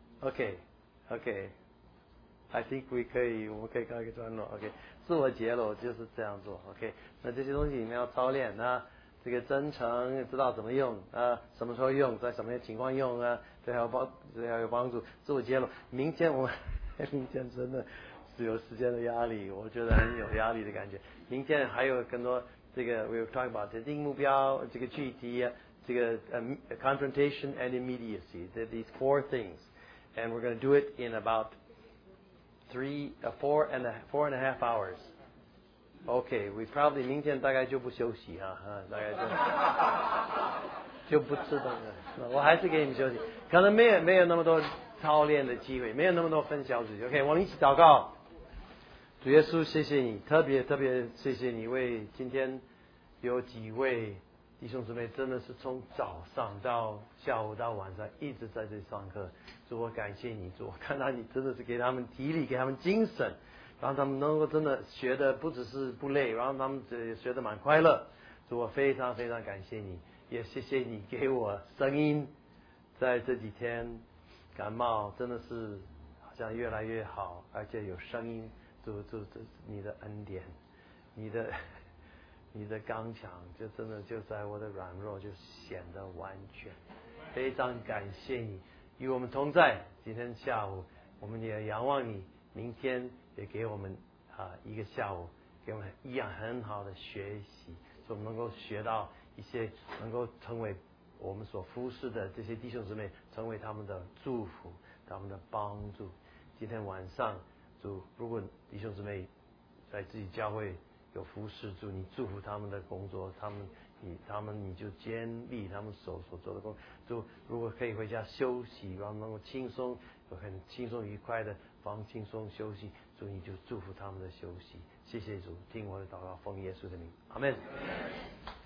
，OK，OK。I think we 可以，我们可以告一个段落 ，OK， 自我揭露就是这样做 ，OK， 那这些东西你们要操练，那这个真诚知道怎么用啊，什么时候用，在什么情况用啊，对还有帮对还有帮助，自我揭露。明天我们明天真的是有时间的压力，我觉得很有压力的感觉。明天还有更多这个 we were talking about 定目标，这个具体这个 um, confrontation and immediacy, these four things, and we're going to do it in about Three, uh, four and a four and a half hours. Okay, we probably 明天大概就不休息啊，啊，大概就就不吃东西。我还是给你们休息，可能没有没有那么多操练的机会，没有那么多分小组。OK， 我们一起祷告。主耶稣，谢谢你，特别特别谢谢你，为今天有几位弟兄姊妹真的是从早上到下午到晚上一直在这里上课，主我感谢你，主我看到你真的是给他们体力，给他们精神，让他们能够真的学的不只是不累，让他们学的蛮快乐。主我非常非常感谢你，也谢谢你给我声音，在这几天感冒真的是好像越来越好，而且有声音，主主这是你的恩典，你的。你的刚强就真的就在我的软弱就显得完全，非常感谢你与我们同在。今天下午我们也仰望你，明天也给我们啊一个下午，给我们一样很好的学习，使我们能够学到一些，能够成为我们所服侍的这些弟兄姊妹，成为他们的祝福，他们的帮助。今天晚上，主如果弟兄姊妹在自己教会有服侍，主你祝福他们的工作，他们你他们你就坚立他们手所做的工，主如果可以回家休息，然后能够轻松，有很轻松愉快的放轻松休息，主你就祝福他们的休息。谢谢主，听我的祷告，奉耶稣的名，阿门。